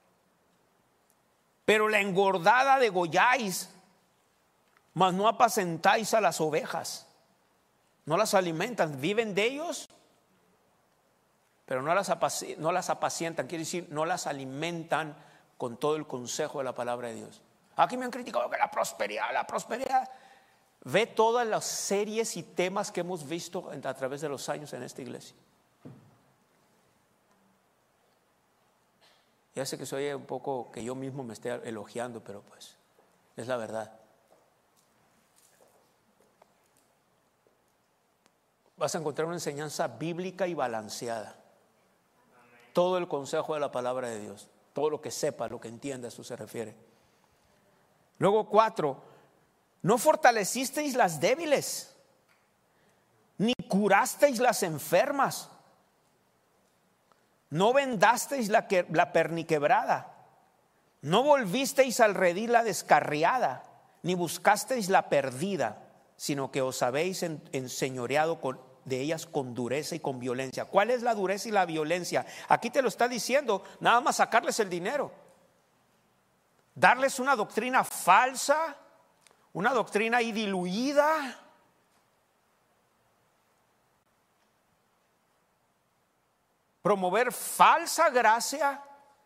Pero la engordada degolláis, mas no apacentáis a las ovejas. No las alimentan, viven de ellos, pero no las, apaci- no las apacientan, quiere decir, no las alimentan con todo el consejo de la palabra de Dios. Aquí me han criticado que la prosperidad, la prosperidad. Ve todas las series y temas que hemos visto a través de los años en esta iglesia. Ya sé que soy un poco que yo mismo me esté elogiando, pero pues es la verdad. Vas a encontrar una enseñanza bíblica y balanceada. Todo el consejo de la palabra de Dios, todo lo que sepa, lo que entienda, a eso se refiere. Luego cuatro, no fortalecisteis las débiles, ni curasteis las enfermas, no vendasteis la, que, la perniquebrada, no volvisteis al redil la descarriada, ni buscasteis la perdida, sino que os habéis en, enseñoreado con, de ellas con dureza y con violencia. ¿Cuál es la dureza y la violencia? Aquí te lo está diciendo, nada más sacarles el dinero, darles una doctrina falsa, una doctrina ahí diluida. Promover falsa gracia.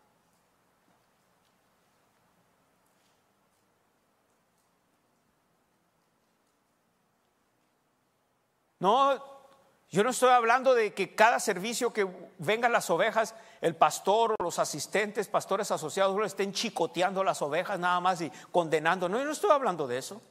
No, yo no estoy hablando de que cada servicio que vengan las ovejas, el pastor o los asistentes, pastores asociados, lo estén chicoteando las ovejas nada más y condenando. No, yo no estoy hablando de eso.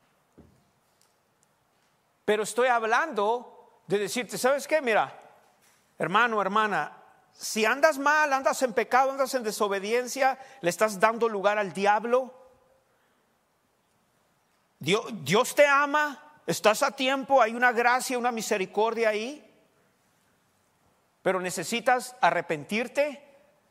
Pero estoy hablando de decirte, ¿sabes qué? Mira, hermano, hermana, si andas mal, andas en pecado, andas en desobediencia, le estás dando lugar al diablo. Dios, Dios te ama. Estás a tiempo, hay una gracia, una misericordia ahí, pero necesitas arrepentirte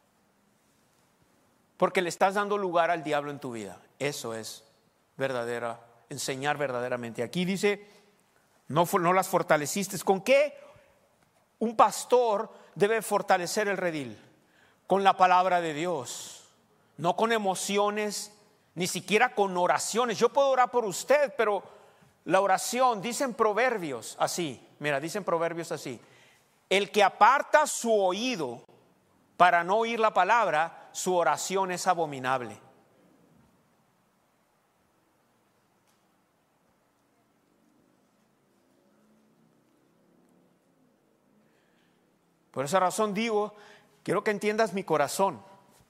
porque le estás dando lugar al diablo en tu vida. Eso es verdadera, enseñar verdaderamente. Aquí dice, no, no las fortaleciste. ¿Con qué? Un pastor debe fortalecer el redil con la palabra de Dios, no con emociones, ni siquiera con oraciones. Yo puedo orar por usted, pero la oración, dicen proverbios así, mira, dicen proverbios así: el que aparta su oído para no oír la palabra, su oración es abominable. Por esa razón digo, quiero que entiendas mi corazón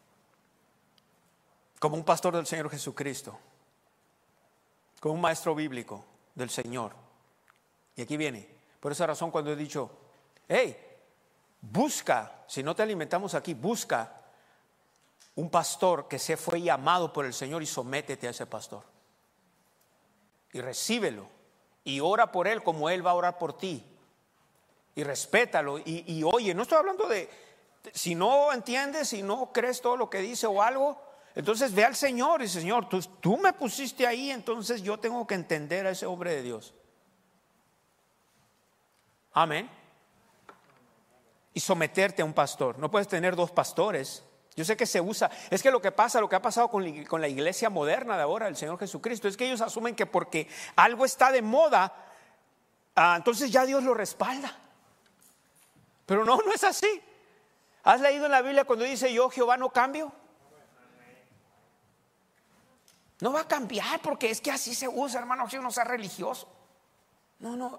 como un pastor del Señor Jesucristo, como un maestro bíblico del Señor. Y aquí viene, por esa razón cuando he dicho, hey, busca, si no te alimentamos aquí, busca un pastor que se fue llamado por el Señor y sométete a ese pastor. Y recíbelo y ora por él como él va a orar por ti. Y respétalo y, y oye, no estoy hablando de, si no entiendes, si no crees todo lo que dice o algo, entonces ve al Señor y Señor, tú, tú me pusiste ahí, entonces yo tengo que entender a ese hombre de Dios. Amén. Y someterte a un pastor. No puedes tener dos pastores. Yo sé que se usa, es que lo que pasa, lo que ha pasado con la, con la iglesia moderna de ahora, el Señor Jesucristo, es que ellos asumen que porque algo está de moda, ah, entonces ya Dios lo respalda. Pero no, no es así. ¿Has leído en la Biblia cuando dice yo Jehová no cambio? No va a cambiar porque es que así se usa, hermano, si uno sea religioso. No, no.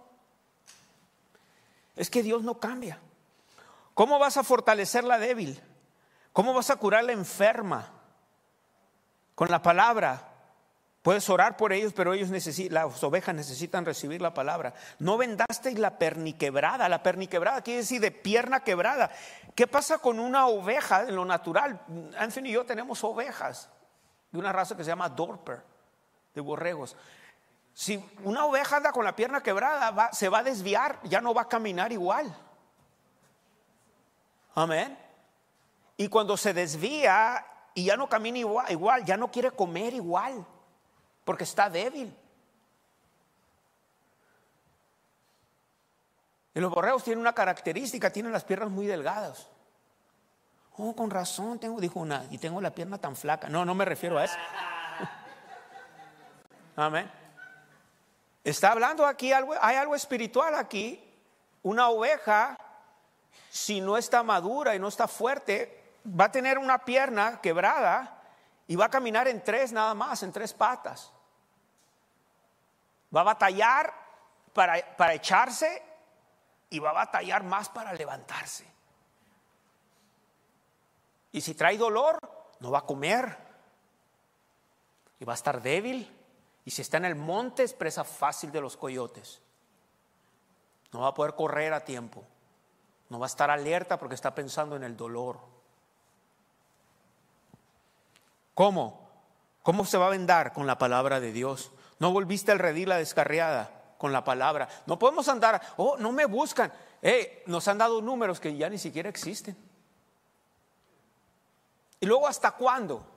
Es que Dios no cambia. ¿Cómo vas a fortalecer la débil? ¿Cómo vas a curar la enferma? Con la palabra. Puedes orar por ellos, pero ellos necesitan, las ovejas necesitan recibir la palabra. No vendasteis la perniquebrada. La perniquebrada quiere decir de pierna quebrada. ¿Qué pasa con una oveja en lo natural? Anthony y yo tenemos ovejas de una raza que se llama Dorper, de borregos. Si una oveja anda con la pierna quebrada, va, se va a desviar, ya no va a caminar igual. Amén. Y cuando se desvía, y ya no camina igual, igual, ya no quiere comer igual, porque está débil. Y los borregos tienen una característica, tienen las piernas muy delgadas. Oh, con razón, tengo, dijo una, y tengo la pierna tan flaca. No, no me refiero a eso. Amén. Está hablando aquí algo, hay algo espiritual aquí. Una oveja, si no está madura y no está fuerte, va a tener una pierna quebrada y va a caminar en tres nada más, en tres patas. Va a batallar para, para echarse y va a batallar más para levantarse. Y si trae dolor, no va a comer y va a estar débil. Y si está en el monte, es presa fácil de los coyotes. No va a poder correr a tiempo. No va a estar alerta porque está pensando en el dolor. ¿Cómo? ¿Cómo se va a vendar? Con la palabra de Dios. No volviste al redil la descarriada, con la palabra. No podemos andar, oh, no me buscan. Hey, nos han dado números que ya ni siquiera existen. Y luego, ¿hasta cuándo? O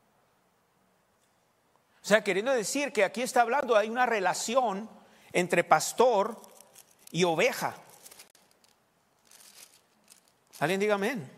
sea, queriendo decir que aquí está hablando, hay una relación entre pastor y oveja. ¿Alguien diga amén?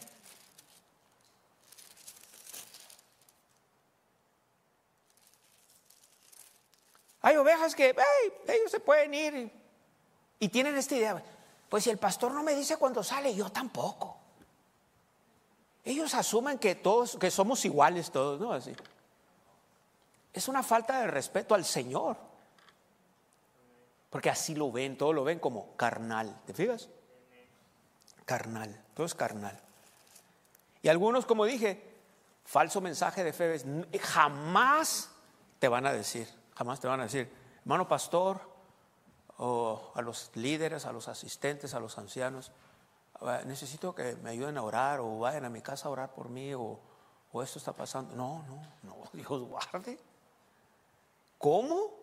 Hay ovejas que hey, ellos se pueden ir y, y tienen esta idea. Pues si el pastor no me dice cuándo sale, yo tampoco. Ellos asumen que todos, que somos iguales todos, ¿no? Así. Es una falta de respeto al Señor. Porque así lo ven, todo lo ven como carnal. ¿Te fijas? Carnal, todo es carnal. Y algunos, como dije, falso mensaje de fe, jamás te van a decir, jamás te van a decir, hermano pastor, o a los líderes, a los asistentes, a los ancianos, necesito que me ayuden a orar, o vayan a mi casa a orar por mí, o, o esto está pasando. No, no, no, Dios guarde. ¿Cómo?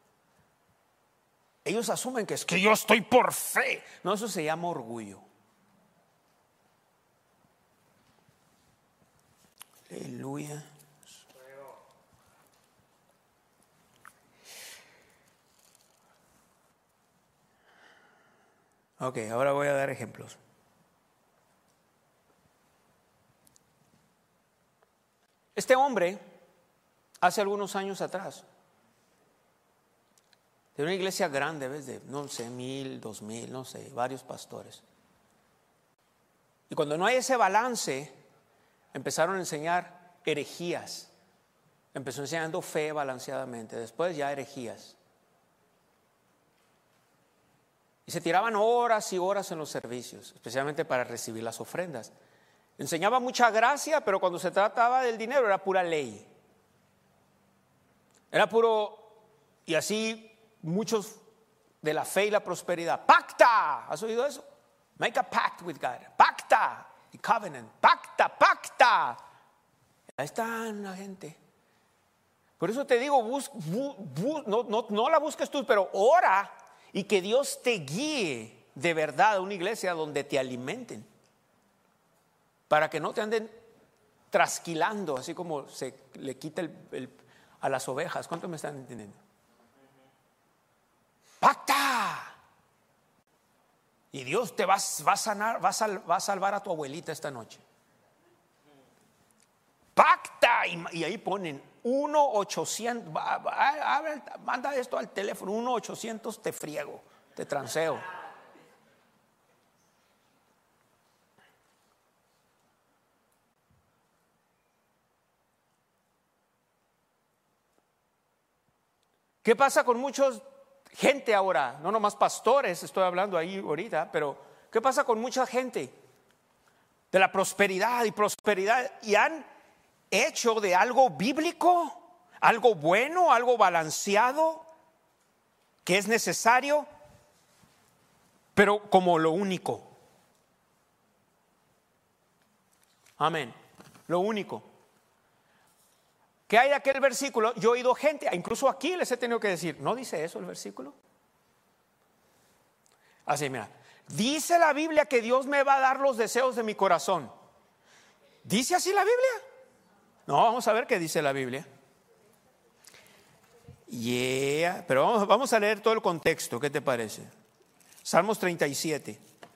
Ellos asumen que es que yo estoy por fe. No, eso se llama orgullo. Aleluya. Ok, ahora voy a dar ejemplos. Este hombre, hace algunos años atrás, de una iglesia grande, ¿ves? De no sé, mil, dos mil, no sé, varios pastores. Y cuando no hay ese balance, empezaron a enseñar herejías. Empezó enseñando fe balanceadamente, después ya herejías. Y se tiraban horas y horas en los servicios, especialmente para recibir las ofrendas. Enseñaba mucha gracia, pero cuando se trataba del dinero era pura ley. Era puro, y así muchos de la fe y la prosperidad. Pacta, ¿has oído eso? Make a pact with God. Pacta, y covenant. Pacta, pacta. Ahí están la gente. Por eso te digo, bus, bu, bu, no, no, no la busques tú, pero ora y que Dios te guíe de verdad a una iglesia donde te alimenten. Para que no te anden trasquilando, así como se le quita el, el, a las ovejas. ¿Cuántos me están entendiendo? ¡Pacta! Y Dios te va, va a sanar, va a, sal, va a salvar a tu abuelita esta noche. ¡Pacta! Y, y ahí ponen uno ochocientos, manda esto al teléfono, uno ochocientos te friego, te transeo. ¿Qué pasa con muchos gente ahora? No nomás pastores, estoy hablando ahí ahorita, pero ¿qué pasa con mucha gente de la prosperidad y prosperidad y han hecho de algo bíblico, algo bueno, algo balanceado, que es necesario, pero como lo único? Amén. Lo único. ¿Qué hay de aquel versículo? Yo he oído gente, incluso aquí les he tenido que decir, ¿no dice eso el versículo? Así, mira, dice la Biblia que Dios me va a dar los deseos de mi corazón. ¿Dice así la Biblia? No, vamos a ver qué dice la Biblia. Yeah, pero vamos, vamos a leer todo el contexto, ¿qué te parece? Salmos treinta y siete.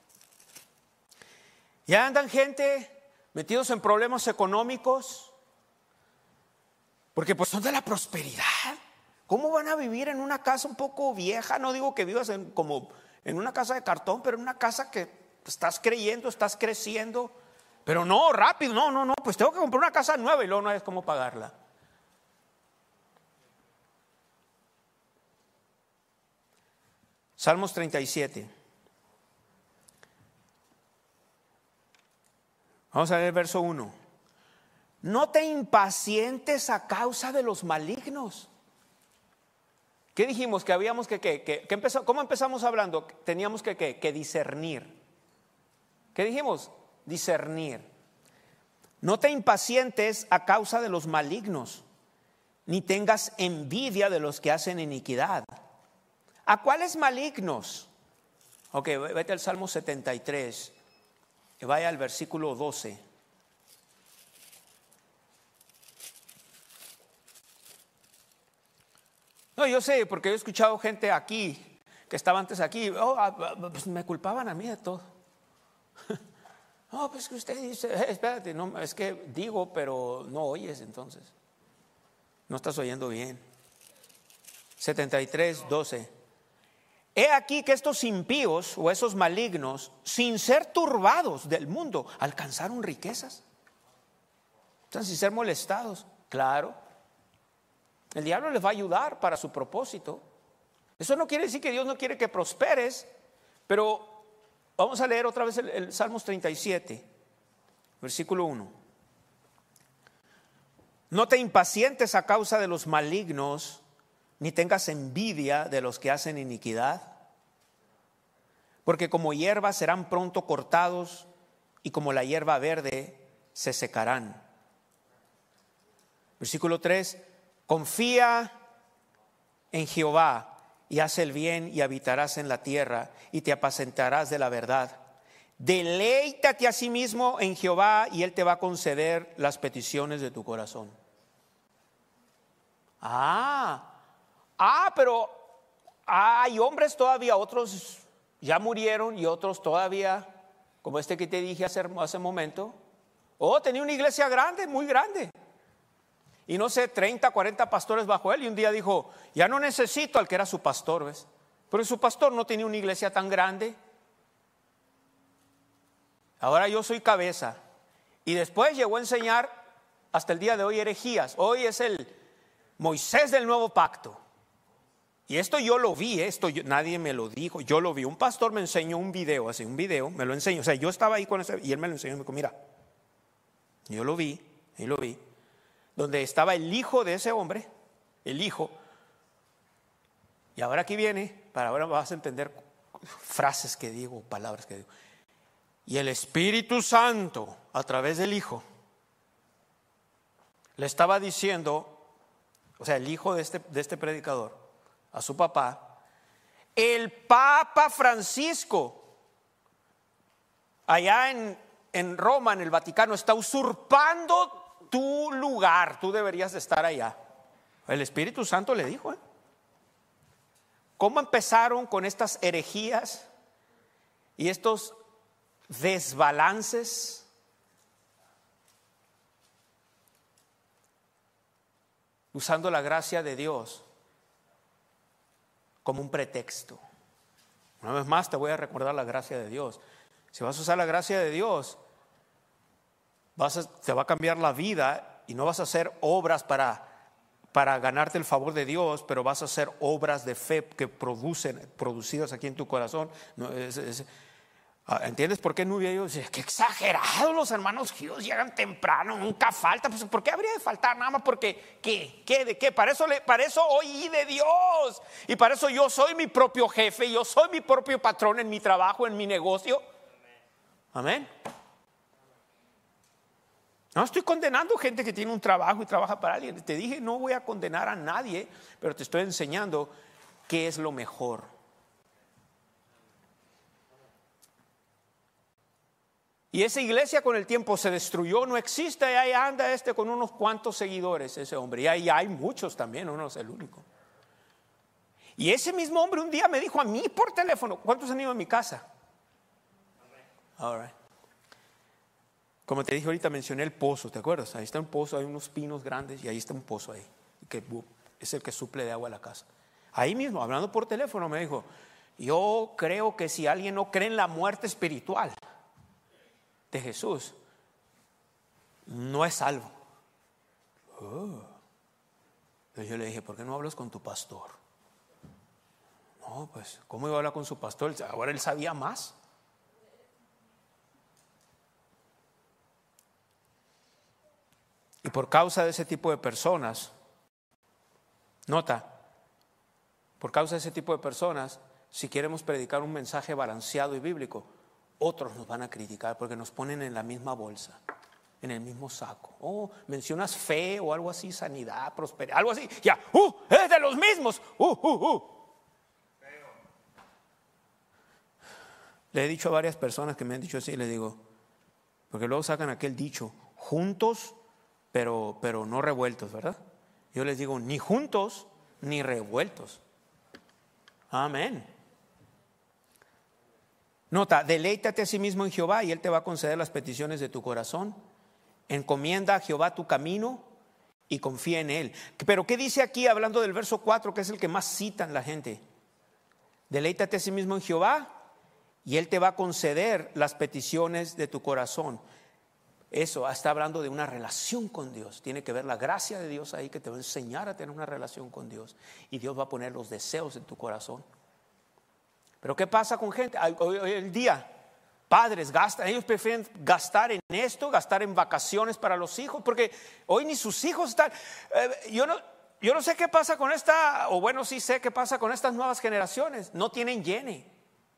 Ya andan gente metidos en problemas económicos, porque pues son de la prosperidad. ¿Cómo van a vivir en una casa un poco vieja? No digo que vivas en, como en una casa de cartón, pero en una casa que estás creyendo, estás creciendo. Pero no, rápido, no, no, no, pues tengo que comprar una casa nueva y luego no hay cómo pagarla. Salmos treinta y siete. Vamos a ver el verso uno. No te impacientes a causa de los malignos. ¿Qué dijimos? Que habíamos que, que, que, que empezó, ¿cómo empezamos hablando? Teníamos que, que, que discernir. ¿Qué dijimos? Discernir. No te impacientes a causa de los malignos, ni tengas envidia de los que hacen iniquidad. ¿A cuáles malignos? Ok, vete al Salmo setenta y tres. Y vaya al versículo doce. No, yo sé, porque he escuchado gente aquí, que estaba antes aquí, oh, pues me culpaban a mí de todo. No, pues que usted dice, eh, espérate, no, es que digo, pero no oyes entonces. No estás oyendo bien. setenta y tres, doce. He aquí que estos impíos o esos malignos, sin ser turbados del mundo, alcanzaron riquezas. Están sin ser molestados, claro. El diablo les va a ayudar para su propósito. Eso no quiere decir que Dios no quiere que prosperes, pero vamos a leer otra vez el, el Salmos treinta y siete, versículo uno. No te impacientes a causa de los malignos, ni tengas envidia de los que hacen iniquidad, porque como hierba serán pronto cortados y como la hierba verde se secarán. Versículo tres. Confía en Jehová y haz el bien y habitarás en la tierra y te apacentarás de la verdad. Deleítate a sí mismo en Jehová y Él te va a conceder las peticiones de tu corazón. Ah, ah, pero hay hombres todavía, otros ya murieron y otros todavía, como este que te dije hace, hace un momento. Oh, tenía una iglesia grande, muy grande. Y no sé, treinta, cuarenta pastores bajo él. Y un día dijo, ya no necesito al que era su pastor, ¿ves? Pero su pastor no tenía una iglesia tan grande. Ahora yo soy cabeza. Y después llegó a enseñar hasta el día de hoy herejías. Hoy es el Moisés del nuevo pacto. Y esto yo lo vi, esto yo, nadie me lo dijo, yo lo vi. Un pastor me enseñó un video, así un video, me lo enseñó. O sea, yo estaba ahí con ese, y él me lo enseñó y me dijo, mira, yo lo vi, y lo vi. Donde estaba el hijo de ese hombre, el hijo. Y ahora aquí viene, para ahora vas a entender frases que digo, palabras que digo. Y el Espíritu Santo, a través del hijo, le estaba diciendo, o sea, el hijo de este, de este predicador, a su papá, el Papa Francisco, allá en, en Roma, en el Vaticano, está usurpando tu lugar, tú deberías de estar allá. El Espíritu Santo le dijo, ¿eh? ¿Cómo empezaron con estas herejías y estos desbalances? Usando la gracia de Dios como un pretexto. Una vez más te voy a recordar la gracia de Dios. Si vas a usar la gracia de Dios, Vas a, te va a cambiar la vida y no vas a hacer obras para, para ganarte el favor de Dios, pero vas a hacer obras de fe que producen, producidas aquí en tu corazón. No, es, es, ¿entiendes por qué Nubia? Yo decía, qué exagerado, los hermanos Hughes llegan temprano, nunca falta. Pues, ¿por qué habría de faltar? Nada más porque, ¿qué? ¿Qué? ¿De qué? Para eso, le, para eso oí de Dios. Y para eso yo soy mi propio jefe, yo soy mi propio patrón en mi trabajo, en mi negocio. Amén. No estoy condenando gente que tiene un trabajo y trabaja para alguien. Te dije, no voy a condenar a nadie, pero te estoy enseñando qué es lo mejor. Y esa iglesia con el tiempo se destruyó, no existe, y ahí anda este con unos cuantos seguidores, ese hombre. Y ahí hay muchos también, uno es el único. Y ese mismo hombre un día me dijo a mí por teléfono, ¿cuántos han ido a mi casa? All right. Como te dije ahorita, mencioné el pozo, ¿te acuerdas? Ahí está un pozo, hay unos pinos grandes y ahí está un pozo ahí, que es el que suple de agua a la casa. Ahí mismo, hablando por teléfono, me dijo, yo creo que si alguien no cree en la muerte espiritual de Jesús, no es salvo. Oh. Entonces yo le dije, ¿por qué no hablas con tu pastor? No, pues, ¿cómo iba a hablar con su pastor? Ahora él sabía más. Y por causa de ese tipo de personas, nota, por causa de ese tipo de personas, si queremos predicar un mensaje balanceado y bíblico, otros nos van a criticar porque nos ponen en la misma bolsa, en el mismo saco. Oh, mencionas fe o algo así, sanidad, prosperidad, algo así. Ya, uh, es de los mismos. Uh, uh, uh. Le he dicho a varias personas que me han dicho así, le digo, porque luego sacan aquel dicho, juntos, pero, pero no revueltos, ¿verdad? Yo les digo, ni juntos, ni revueltos. Amén. Nota, deleítate a sí mismo en Jehová y Él te va a conceder las peticiones de tu corazón. Encomienda a Jehová tu camino y confía en Él. Pero ¿qué dice aquí hablando del verso cuatro, que es el que más citan la gente? Deleítate a sí mismo en Jehová y Él te va a conceder las peticiones de tu corazón. Eso está hablando de una relación con Dios. Tiene que ver la gracia de Dios ahí, que te va a enseñar a tener una relación con Dios. Y Dios va a poner los deseos en tu corazón. Pero ¿qué pasa con gente? Hoy, hoy el día, padres gastan, ellos prefieren gastar en esto, gastar en vacaciones para los hijos, porque hoy ni sus hijos están. Eh, yo, no, yo no sé qué pasa con esta, o bueno, sí sé qué pasa con estas nuevas generaciones. No tienen llene.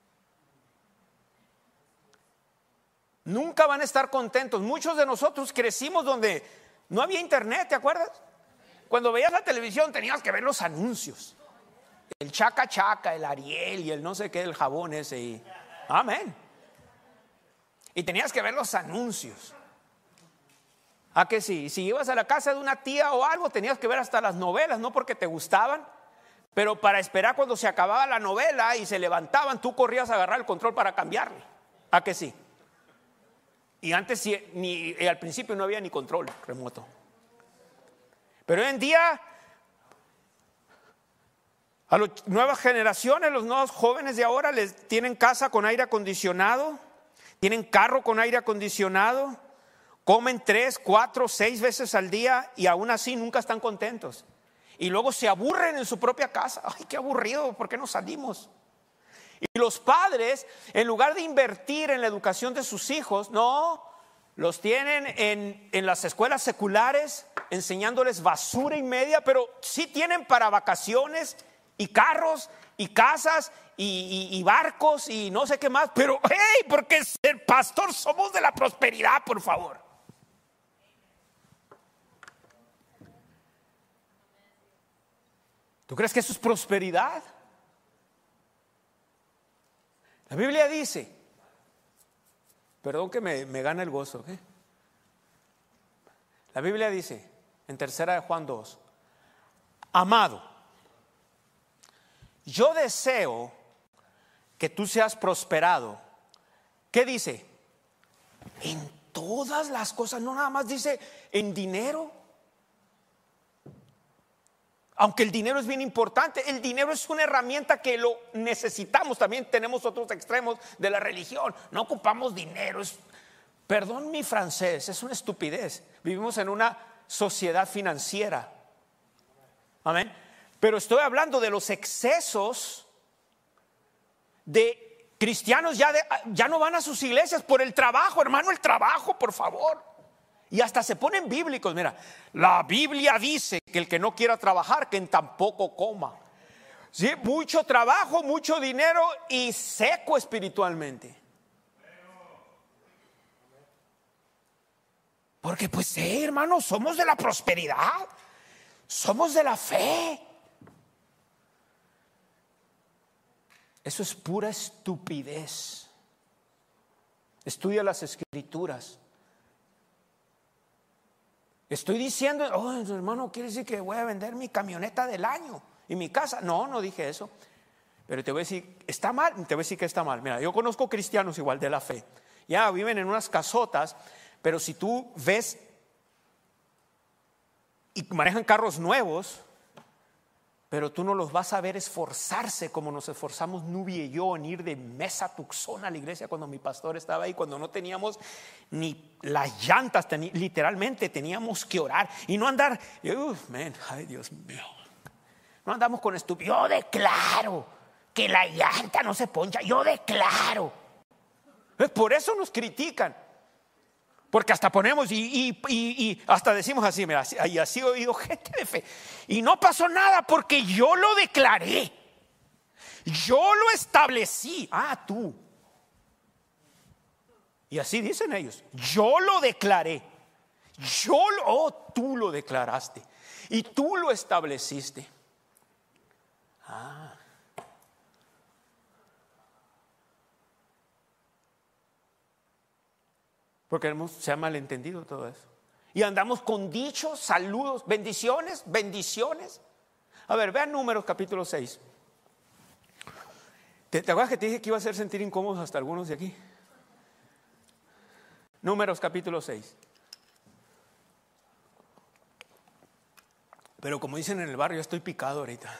Nunca van a estar contentos. Muchos de nosotros crecimos donde no había internet, ¿te acuerdas? Cuando veías la televisión tenías que ver los anuncios. El chaca chaca, el Ariel y el no sé qué, el jabón ese. Y, amén. Y tenías que ver los anuncios. ¿A que sí? Si ibas a la casa de una tía o algo, tenías que ver hasta las novelas, no porque te gustaban, pero para esperar cuando se acababa la novela y se levantaban, tú corrías a agarrar el control para cambiarle. ¿A que sí? Y antes ni, al principio no había ni control remoto. Pero hoy en día, a las nuevas generaciones, los nuevos jóvenes de ahora les tienen casa con aire acondicionado, tienen carro con aire acondicionado, comen tres, cuatro, seis veces al día y aún así nunca están contentos. Y luego se aburren en su propia casa. Ay, qué aburrido, ¿por qué no salimos? Y los padres, en lugar de invertir en la educación de sus hijos, no, los tienen en, en las escuelas seculares, enseñándoles basura y media, pero sí tienen para vacaciones y carros y casas y, y, y barcos y no sé qué más. Pero, hey, porque ser pastor somos de la prosperidad, por favor. ¿Tú crees que eso es prosperidad? La Biblia dice, perdón que me, me gana el gozo, ¿okay? La Biblia dice en tercera de Juan dos, amado, yo deseo que tú seas prosperado. ¿Qué dice? En todas las cosas, no nada más dice en dinero. Aunque el dinero es bien importante, el dinero es una herramienta que lo necesitamos. También tenemos otros extremos de la religión. No ocupamos dinero. Es, perdón mi francés, es una estupidez. Vivimos en una sociedad financiera. Amén. Pero estoy hablando de los excesos de cristianos ya, de, ya no van a sus iglesias por el trabajo, hermano, el trabajo, por favor. Y hasta se ponen bíblicos. Mira, la Biblia dice que el que no quiera trabajar, que en tampoco coma. ¿Sí? Mucho trabajo, mucho dinero y seco espiritualmente. Porque pues sí, hermanos, somos de la prosperidad, somos de la fe. Eso es pura estupidez. Estudia las Escrituras. Estoy diciendo, oh, hermano, quiere decir que voy a vender mi camioneta del año y mi casa. No, no dije eso. Pero te voy a decir, ¿está mal? Te voy a decir que está mal. Mira, yo conozco cristianos igual de la fe. Ya viven en unas casotas, pero si tú ves y manejan carros nuevos, pero tú no los vas a ver esforzarse como nos esforzamos Nubia y yo en ir de Mesa a Tucson a la iglesia cuando mi pastor estaba ahí, cuando no teníamos ni las llantas, teni, literalmente teníamos que orar y no andar, uf, man, ay Dios mío, no andamos con estúpido. Yo declaro que la llanta no se poncha, yo declaro. Por eso nos critican. Porque hasta ponemos y, y, y, y hasta decimos así, mira, y así he oído gente de fe. Y no pasó nada porque yo lo declaré. Yo lo establecí. Ah, tú. Y así dicen ellos. Yo lo declaré. Yo lo, oh, tú lo declaraste. Y tú lo estableciste. Ah. Porque se ha malentendido todo eso. Y andamos con dichos, saludos, bendiciones, bendiciones. A ver, vean Números capítulo seis. ¿Te, ¿Te acuerdas que te dije que iba a hacer sentir incómodos hasta algunos de aquí? Números capítulo seis. Pero como dicen en el barrio, estoy picado ahorita.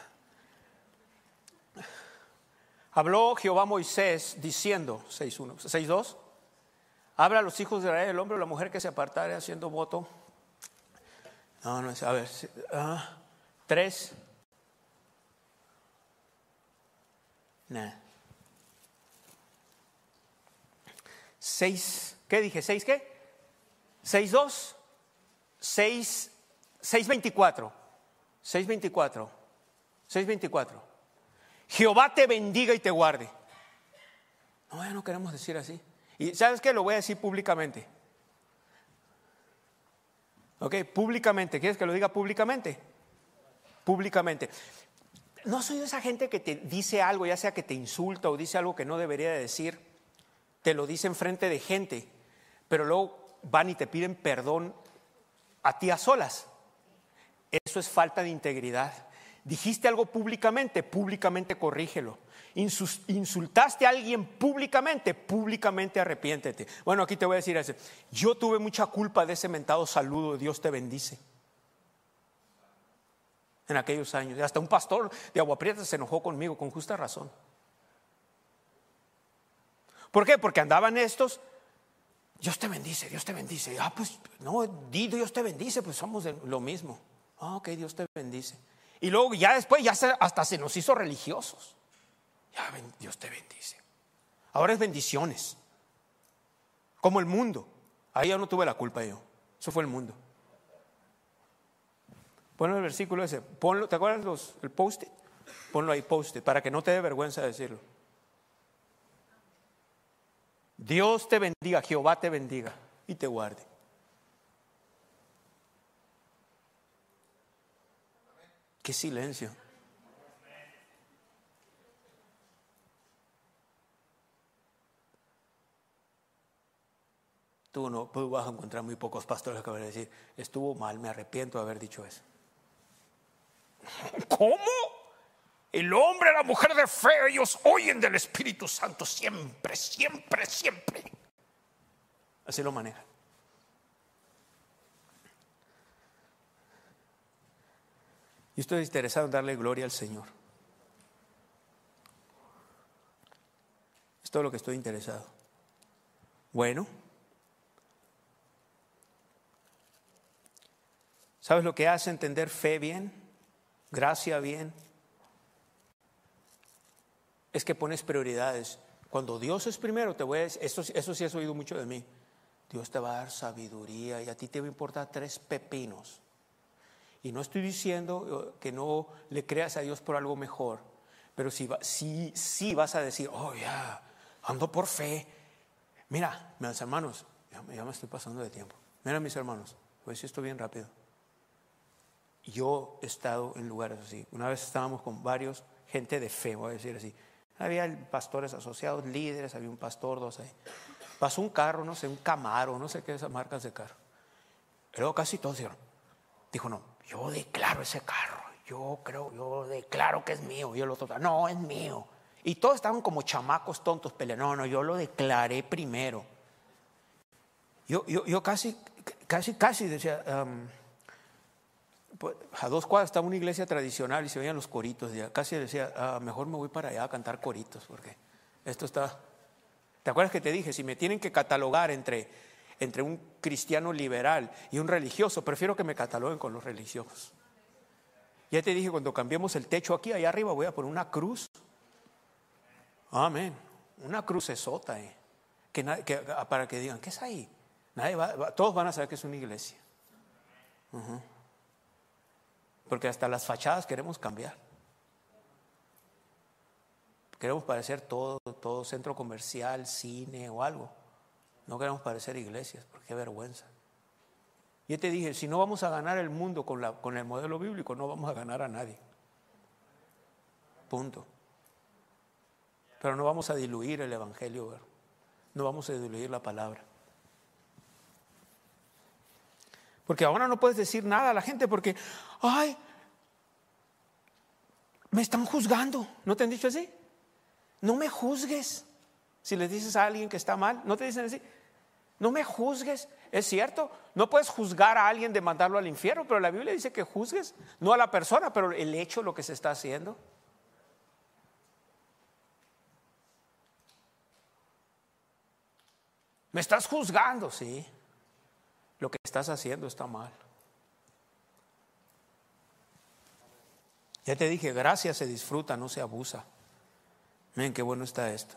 Habló Jehová a Moisés diciendo, seis uno, seis dos. Habla a los hijos de Israel, el hombre o la mujer que se apartare haciendo voto. No, no es, a ver, uh, tres. Nah. Seis, ¿qué dije? ¿Seis qué? Seis dos. Seis, seis veinticuatro. Seis veinticuatro. Seis veinticuatro. Jehová te bendiga y te guarde. No, ya no queremos decir así. Y ¿sabes qué? Lo voy a decir públicamente. Ok, públicamente. ¿Quieres que lo diga públicamente? Públicamente. No soy de esa gente que te dice algo, ya sea que te insulta o dice algo que no debería de decir. Te lo dice enfrente de gente, pero luego van y te piden perdón a ti a solas. Eso es falta de integridad. Dijiste algo públicamente, públicamente corrígelo. Insultaste a alguien públicamente, públicamente arrepiéntete. Bueno, aquí te voy a decir eso. Yo tuve mucha culpa de ese mentado saludo, Dios te bendice. En aquellos años, y hasta un pastor de Agua Prieta se enojó conmigo con justa razón. ¿Por qué? Porque andaban estos, Dios te bendice, Dios te bendice. Ah, pues no, di Dios te bendice, pues somos lo mismo. Ah, ok, Dios te bendice. Y luego ya después ya se, hasta se nos hizo religiosos. Ya, Dios te bendice. Ahora es bendiciones. Como el mundo. Ahí yo no tuve la culpa yo. Eso fue el mundo. Ponlo el versículo ese. Ponlo, ¿te acuerdas los, el post-it? Ponlo ahí, post-it, para que no te dé vergüenza decirlo. Dios te bendiga, Jehová te bendiga y te guarde. Qué silencio. Tú no, pues vas a encontrar muy pocos pastores que van a decir, estuvo mal, me arrepiento de haber dicho eso. ¿Cómo? El hombre, la mujer de fe, ellos oyen del Espíritu Santo siempre, siempre, siempre. Así lo manejan. Y estoy interesado en darle gloria al Señor. Es todo lo que estoy interesado. Bueno. ¿Sabes lo que hace entender fe bien? Gracia bien. Es que pones prioridades. Cuando Dios es primero, te voy a decir, eso, eso sí has oído mucho de mí. Dios te va a dar sabiduría y a ti te va a importar tres pepinos. Y no estoy diciendo que no le creas a Dios por algo mejor, pero si, si, si vas a decir, oh ya, yeah, ando por fe. Mira, mis hermanos, ya, ya me estoy pasando de tiempo. Mira, mis hermanos, voy a decir esto bien rápido. Yo he estado en lugares así. Una vez estábamos con varios, gente de fe, voy a decir así. Había pastores asociados, líderes, había un pastor, dos ahí. pasó un carro, no sé, un Camaro, no sé qué esas marcas de carro. Y luego casi todos dijeron, dijo, no, yo declaro ese carro, yo creo, yo declaro que es mío. Y el otro, no, es mío. Y todos estaban como chamacos tontos peleando. No, no, yo lo declaré primero. Yo, yo, yo casi, casi, casi decía, um, pues, a dos cuadras estaba una iglesia tradicional y se veían los coritos. Ya. Casi decía, ah, mejor me voy para allá a cantar coritos porque esto está... ¿Te acuerdas que te dije? Si me tienen que catalogar entre, entre un cristiano liberal y un religioso, prefiero que me cataloguen con los religiosos. Ya te dije, cuando cambiemos el techo aquí, allá arriba voy a poner una cruz. Amén. Una crucesota, eh. que, que, para que digan, ¿qué es ahí? Nadie va, va, todos van a saber que es una iglesia. Uh-huh. Porque hasta las fachadas queremos cambiar. Queremos parecer todo, todo centro comercial, cine o algo. No queremos parecer iglesias, porque qué vergüenza. Yo te dije, si no vamos a ganar el mundo con, la, con el modelo bíblico, no vamos a ganar a nadie. Punto. Pero no vamos a diluir el evangelio, ¿verdad? No vamos a diluir la palabra. Porque ahora no puedes decir nada a la gente porque, ay, me están juzgando. ¿No te han dicho así? No me juzgues. Si les dices a alguien que está mal, no te dicen así. No me juzgues. Es cierto, no puedes juzgar a alguien de mandarlo al infierno, pero la Biblia dice que juzgues, no a la persona, pero el hecho, lo que se está haciendo. Me estás juzgando, sí. Lo que estás haciendo está mal. Ya te dije, gracia se disfruta, no se abusa. Miren qué bueno está esto.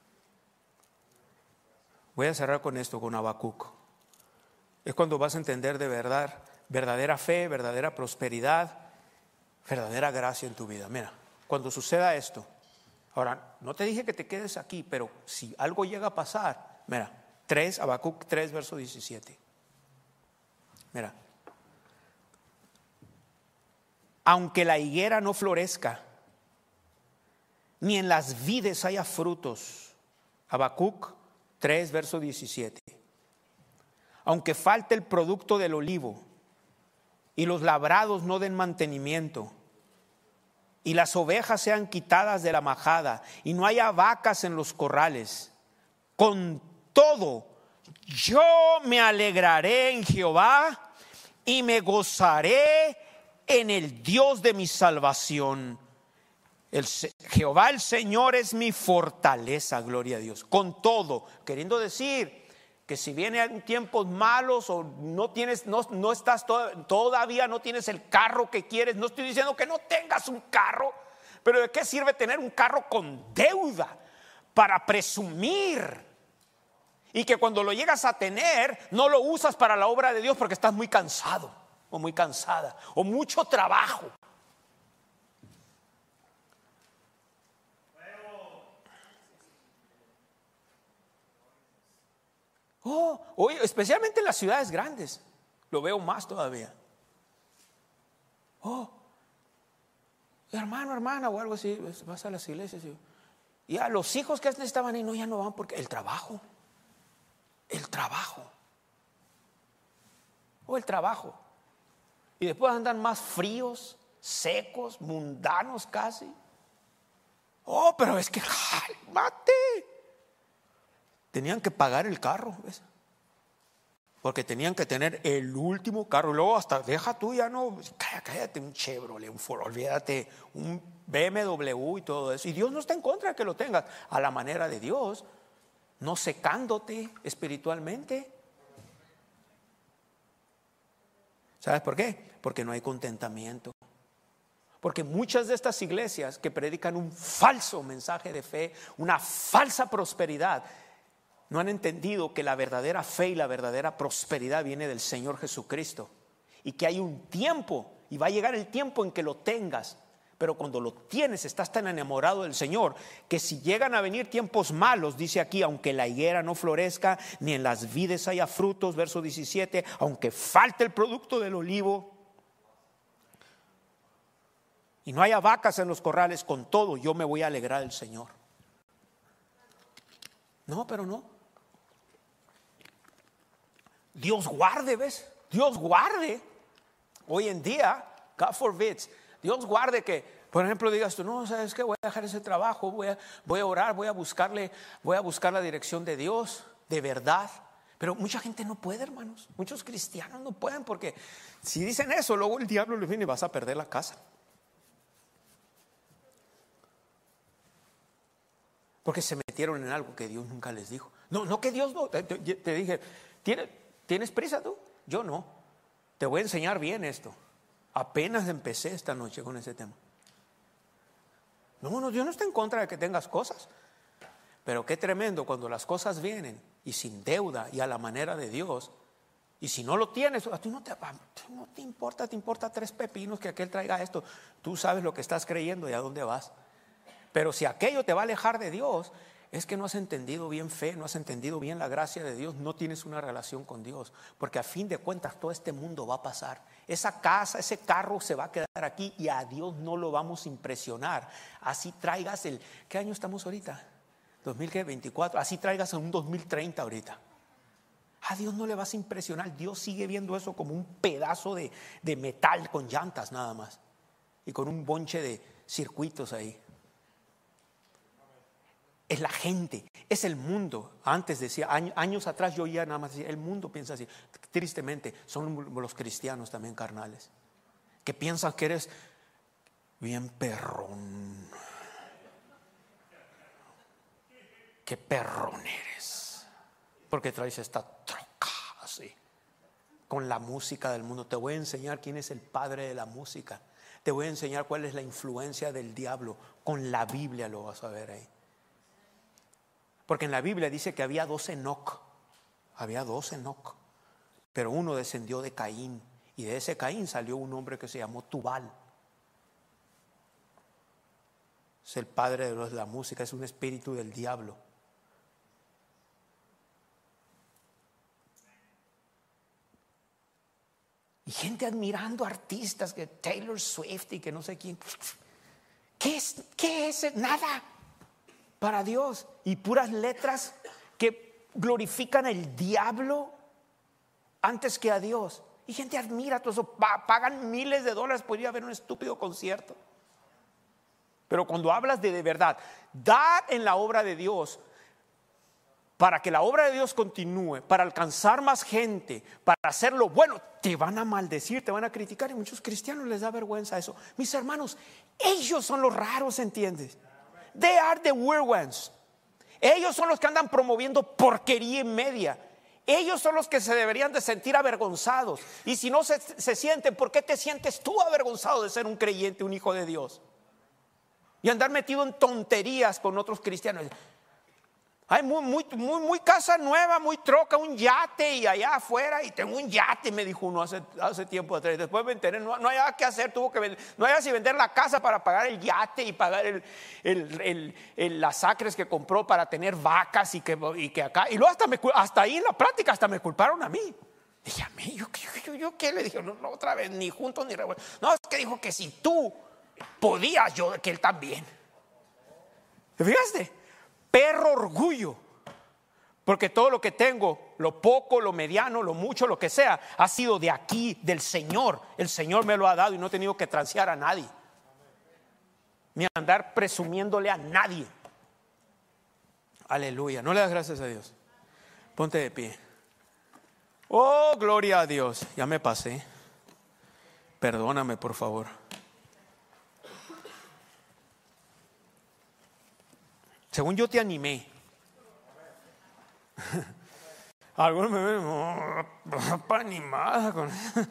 Voy a cerrar con esto, con Habacuc. Es cuando vas a entender de verdad, verdadera fe, verdadera prosperidad, verdadera gracia en tu vida. Mira, cuando suceda esto, ahora, no te dije que te quedes aquí, pero si algo llega a pasar, mira, tres, Habacuc tres, verso diecisiete. Mira, aunque la higuera no florezca, ni en las vides haya frutos. Habacuc tres, verso diecisiete. Aunque falte el producto del olivo y los labrados no den mantenimiento y las ovejas sean quitadas de la majada y no haya vacas en los corrales, con todo yo me alegraré en Jehová y me gozaré en el Dios de mi salvación. El Jehová el Señor es mi fortaleza, gloria a Dios. Con todo, queriendo decir que si vienen tiempos malos o no tienes, no, no estás to- todavía no tienes el carro que quieres, no estoy diciendo que no tengas un carro, pero ¿de qué sirve tener un carro con deuda para presumir? Y que cuando lo llegas a tener no lo usas para la obra de Dios porque estás muy cansado o muy cansada o mucho trabajo. Oh, hoy, especialmente en las ciudades grandes, lo veo más todavía. Oh, hermano, hermana o algo así, vas a las iglesias y, y a los hijos que estaban ahí no, ya no van porque el trabajo, el trabajo, o el trabajo. Y después andan más fríos, secos, mundanos casi. Oh, pero es que, cálmate. Tenían que pagar el carro, ¿ves? Porque tenían que tener el último carro. Y luego hasta, deja tú ya no, cállate, cállate un Chevrolet, un Ford, olvídate, un B M W y todo eso. Y Dios no está en contra de que lo tengas a la manera de Dios, no secándote espiritualmente. ¿Sabes por qué? Porque no hay contentamiento. Porque muchas de estas iglesias que predican un falso mensaje de fe, una falsa prosperidad, no han entendido que la verdadera fe y la verdadera prosperidad viene del Señor Jesucristo. Y que hay un tiempo, y va a llegar el tiempo en que lo tengas. Pero cuando lo tienes, estás tan enamorado del Señor, que si llegan a venir tiempos malos, dice aquí, aunque la higuera no florezca, ni en las vides haya frutos, verso diecisiete, aunque falte el producto del olivo, y no haya vacas en los corrales, con todo yo me voy a alegrar del Señor. No, pero no. Dios guarde, ¿ves? Dios guarde. Hoy en día, God forbid, Dios guarde que, por ejemplo, digas tú, no, ¿sabes qué? Voy a dejar ese trabajo, voy a, voy a orar, voy a buscarle, voy a buscar la dirección de Dios, de verdad. Pero mucha gente no puede, hermanos. Muchos cristianos no pueden porque si dicen eso, luego el diablo les viene y vas a perder la casa. Porque se metieron en algo que Dios nunca les dijo. No, no que Dios no. Te, te, te dije, ¿tienes, ¿tienes prisa tú? Yo no. Te voy a enseñar bien esto. Apenas empecé esta noche con ese tema. No, no, Dios no está en contra de que tengas cosas. Pero qué tremendo cuando las cosas vienen y sin deuda y a la manera de Dios. Y si no lo tienes, a ti no te, no te importa, te importa tres pepinos que aquel traiga esto. Tú sabes lo que estás creyendo y a dónde vas. Pero si aquello te va a alejar de Dios, es que no has entendido bien fe, no has entendido bien la gracia de Dios, no tienes una relación con Dios. Porque a fin de cuentas todo este mundo va a pasar. Esa casa, ese carro se va a quedar aquí y a Dios no lo vamos a impresionar. Así traigas el, ¿qué año estamos ahorita? dos mil veinticuatro, así traigas un dos mil treinta ahorita. A Dios no le vas a impresionar. Dios sigue viendo eso como un pedazo de, de metal con llantas nada más. Y con un bonche de circuitos ahí. Es la gente, es el mundo. Antes decía, años, años atrás yo ya nada más decía, el mundo piensa así. Tristemente, son los cristianos también carnales. Que piensan que eres bien perrón. Qué perrón eres. Porque traes esta troca así. Con la música del mundo. Te voy a enseñar quién es el padre de la música. Te voy a enseñar cuál es la influencia del diablo. Con la Biblia lo vas a ver ahí. Porque en la Biblia dice que había dos Enoc. Había dos Enoc. Pero uno descendió de Caín. Y de ese Caín salió un hombre que se llamó Tubal. Es el padre de la música. Es un espíritu del diablo. Y gente admirando artistas que Taylor Swift y que no sé quién. ¿Qué es? ¿Qué es? Nada. Para Dios. Y puras letras que glorifican al diablo antes que a Dios. Y gente admira todo eso. Pagan miles de dólares por ir a ver un estúpido concierto. Pero cuando hablas de de verdad, dar en la obra de Dios, para que la obra de Dios continúe, para alcanzar más gente, para hacerlo bueno, te van a maldecir, te van a criticar. Y muchos cristianos les da vergüenza eso. Mis hermanos, ellos son los raros, ¿entiendes? They are the weird ones. Ellos son los que andan promoviendo porquería en media. Ellos son los que se deberían de sentir avergonzados. Y si no se, se sienten, ¿por qué te sientes tú avergonzado de ser un creyente, un hijo de Dios? Y andar metido en tonterías con otros cristianos. Hay muy, muy, muy, muy casa nueva, muy troca, un yate y allá afuera. Y tengo un yate, me dijo uno hace, hace tiempo atrás. Después me enteré, no, no había qué hacer, tuvo que vender, no había si vender la casa para pagar el yate y pagar el, el, el, el, las acres que compró para tener vacas y que, y que acá. Y luego hasta, me, hasta ahí en la práctica hasta me culparon a mí. Dije, ¿a mí? ¿Yo, yo, yo, yo qué? Le dije, no, no, otra vez, ni juntos ni revueltos. No, es que dijo que si tú podías, yo que él también. ¿Te fijaste? Perro orgullo. Porque todo lo que tengo, lo poco, lo mediano, lo mucho, lo que sea, ha sido de aquí, del Señor. El Señor me lo ha dado y no he tenido que transear a nadie, ni andar presumiéndole a nadie. Aleluya. ¿No le das gracias a Dios? Ponte de pie. Oh, gloria a Dios. Ya me pasé. Perdóname, por favor. Según yo te animé. Algunos me ven oh, para animada con...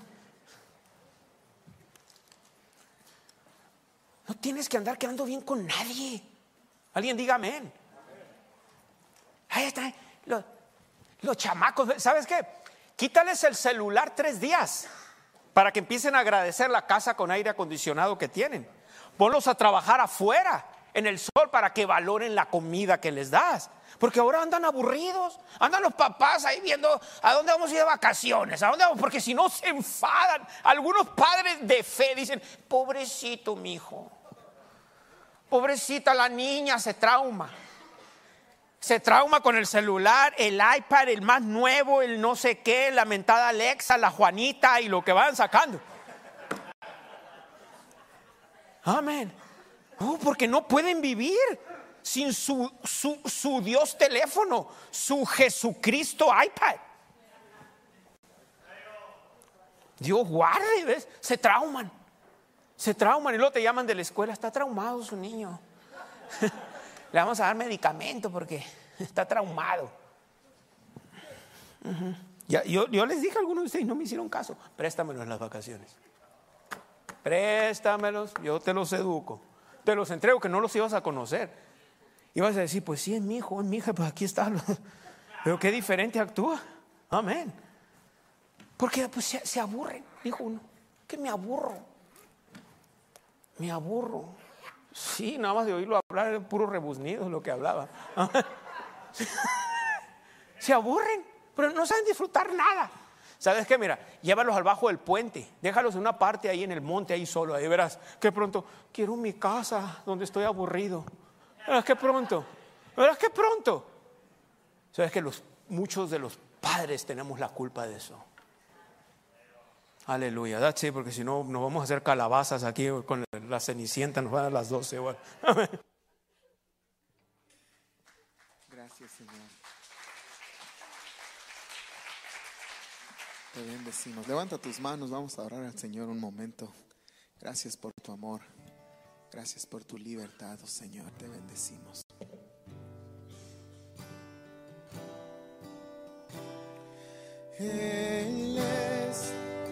No tienes que andar quedando bien con nadie. Alguien diga amén. Ahí están los, los chamacos. ¿Sabes qué? Quítales el celular tres días para que empiecen a agradecer la casa con aire acondicionado que tienen. Ponlos a trabajar afuera en el sol para que valoren la comida que les das. Porque ahora andan aburridos. Andan los papás ahí viendo a dónde vamos a ir de vacaciones, a dónde vamos, porque si no se enfadan. Algunos padres de fe dicen, pobrecito mi hijo, pobrecita la niña, se trauma. Se trauma con el celular, el iPad, el más nuevo, el no sé qué, la mentada Alexa, la Juanita y lo que van sacando. Amén. Oh, porque no pueden vivir sin su, su, su Dios teléfono, su Jesucristo iPad. Dios guarde, ¿ves? Se trauman. Se trauman y luego te llaman de la escuela. Está traumado su niño. Le vamos a dar medicamento porque está traumado. Uh-huh. ya, yo, yo les dije a algunos de ustedes, no me hicieron caso. Préstamelos en las vacaciones. Préstamelos, yo te los educo. Te los entrego, que no los ibas a conocer. Ibas a decir, pues sí, es mi hijo, es mi hija, pues aquí está. Pero qué diferente actúa. Amén. Porque pues se, se aburren, dijo uno. Que me aburro. Me aburro. Sí, nada más de oírlo hablar, era puro rebuznido lo que hablaba. Se aburren, pero no saben disfrutar nada. ¿Sabes qué? Mira, llévalos al bajo del puente, déjalos en una parte ahí en el monte, ahí solo, ahí verás que pronto, quiero mi casa donde estoy aburrido. Verás que pronto, verás que pronto. ¿Sabes que los, muchos de los padres tenemos la culpa de eso? Aleluya, that's sí, porque si no nos vamos a hacer calabazas aquí con la Cenicienta, nos van a dar las doce igual. Gracias, Señor. Te bendecimos. Levanta tus manos, vamos a orar al Señor un momento. Gracias por tu amor. Gracias por tu libertad, oh Señor. Te bendecimos. Él es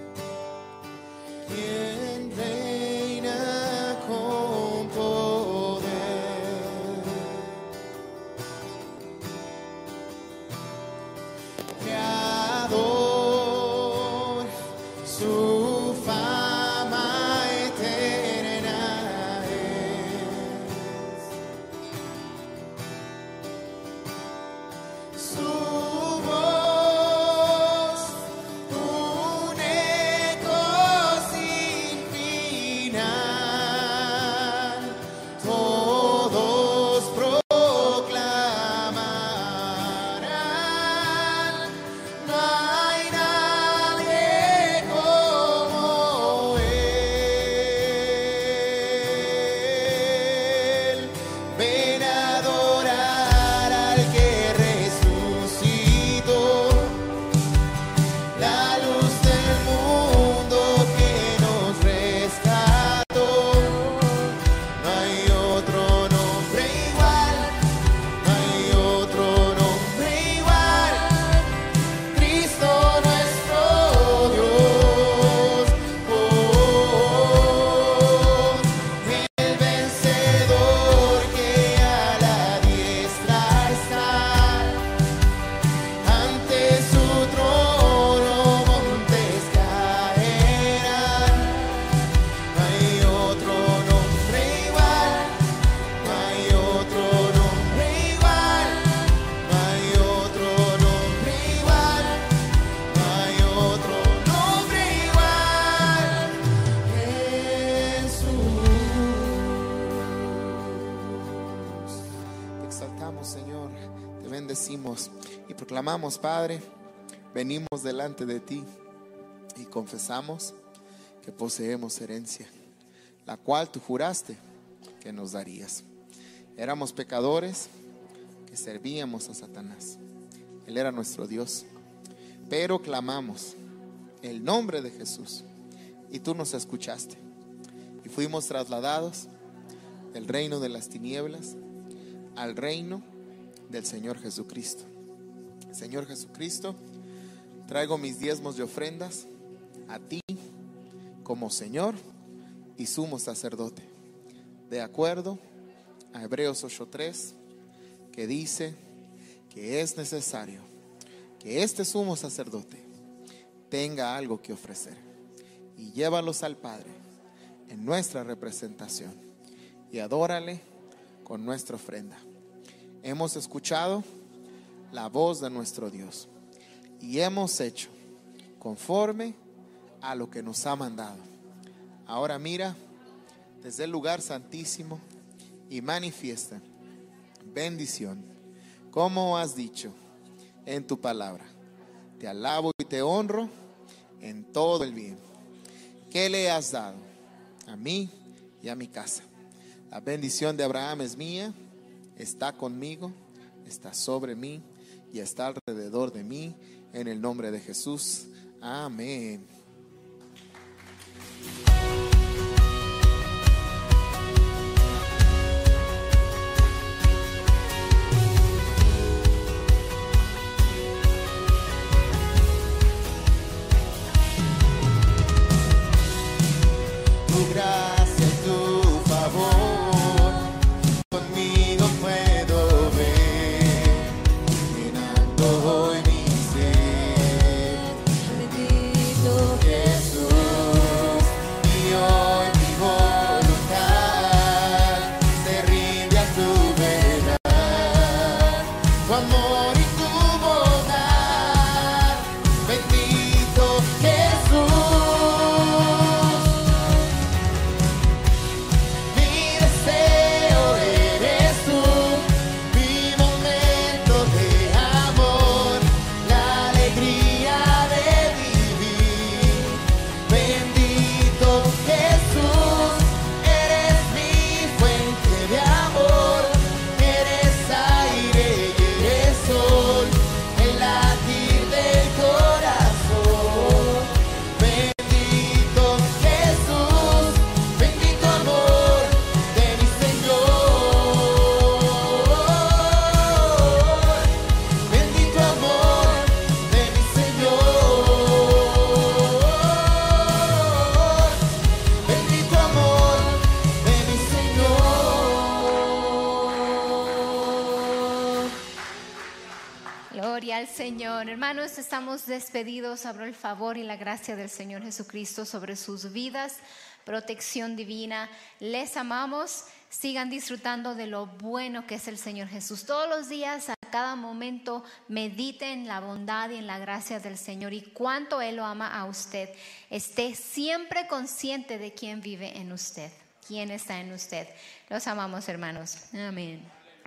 quien reina con poder. Creador, su fama eterna es. Su voz, un eco sin final, todos proclamarán, no hay nadie como Él. Ven a adorar al que resucitó, la luz del mundo que nos rescató. No hay otro nombre igual, no hay otro nombre igual. Cristo nuestro Dios, oh, el vencedor que a la diestra está. Ante su trono montes caerán. No hay otro nombre igual, no hay otro nombre igual, no hay otro nombre igual, no hay otro nombre igual. Jesús. Te exaltamos, Señor, te bendecimos y proclamamos, Padre, venimos delante de ti y confesamos que poseemos herencia, la cual tú juraste que nos darías. Éramos pecadores que servíamos a Satanás. Él era nuestro Dios, pero clamamos el nombre de Jesús y tú nos escuchaste y fuimos trasladados del reino de las tinieblas al reino del Señor Jesucristo. Señor Jesucristo, traigo mis diezmos y ofrendas a ti como Señor y sumo sacerdote, de acuerdo a Hebreos ocho tres, que dice que es necesario que este sumo sacerdote tenga algo que ofrecer, y llévalos al Padre en nuestra representación y adórale con nuestra ofrenda. Hemos escuchado la voz de nuestro Dios y hemos hecho conforme a lo que nos ha mandado. Ahora mira desde el lugar santísimo y manifiesta bendición, como has dicho en tu palabra. Te alabo y te honro en todo el bien que le has dado a mí y a mi casa. La bendición de Abraham es mía, está conmigo, está sobre mí y está alrededor de mí, en el nombre de Jesús. Amén. Tu gracia y tu favor conmigo puedo ver, llenando hoy mi ser. Bendito Jesús, y hoy mi voluntad se rinde a tu verdad, tu amor y tu bondad. Bendito Jesús. Señor, hermanos, estamos despedidos. Abro el favor y la gracia del Señor Jesucristo sobre sus vidas, protección divina. Les amamos. Sigan disfrutando de lo bueno que es el Señor Jesús. Todos los días, a cada momento, mediten en la bondad y en la gracia del Señor y cuánto Él lo ama a usted. Esté siempre consciente de quién vive en usted, quién está en usted. Los amamos, hermanos. Amén.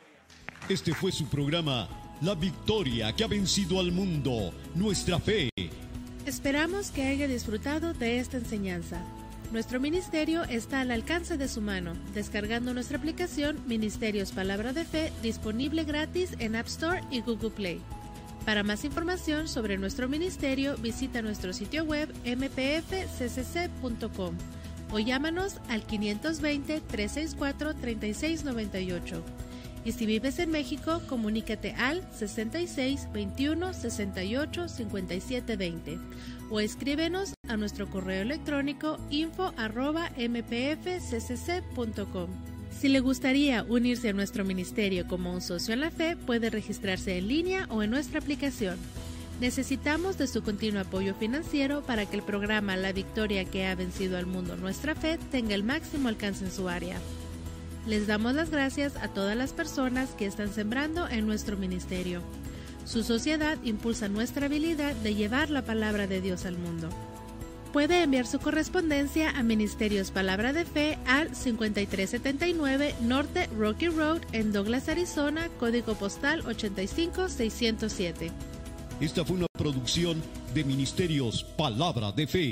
Este fue su programa, La Victoria que ha vencido al mundo, nuestra fe. Esperamos que haya disfrutado de esta enseñanza. Nuestro ministerio está al alcance de su mano, descargando nuestra aplicación Ministerios Palabra de Fe, disponible gratis en App Store y Google Play. Para más información sobre nuestro ministerio, visita nuestro sitio web m p f c c c punto com o llámanos al quinientos veinte, trescientos sesenta y cuatro, treinta y seis noventa y ocho. Y si vives en México, comunícate al sesenta y seis, veintiuno, sesenta y ocho, cincuenta y siete veinte o escríbenos a nuestro correo electrónico info arroba m p f c c c punto com. Si le gustaría unirse a nuestro ministerio como un socio en la fe, puede registrarse en línea o en nuestra aplicación. Necesitamos de su continuo apoyo financiero para que el programa La Victoria que ha vencido al mundo, nuestra fe, tenga el máximo alcance en su área. Les damos las gracias a todas las personas que están sembrando en nuestro ministerio. Su sociedad impulsa nuestra habilidad de llevar la palabra de Dios al mundo. Puede enviar su correspondencia a Ministerios Palabra de Fe al cincuenta y tres setenta y nueve Norte Rocky Road en Douglas, Arizona, código postal ochenta y cinco seiscientos siete. Esta fue una producción de Ministerios Palabra de Fe.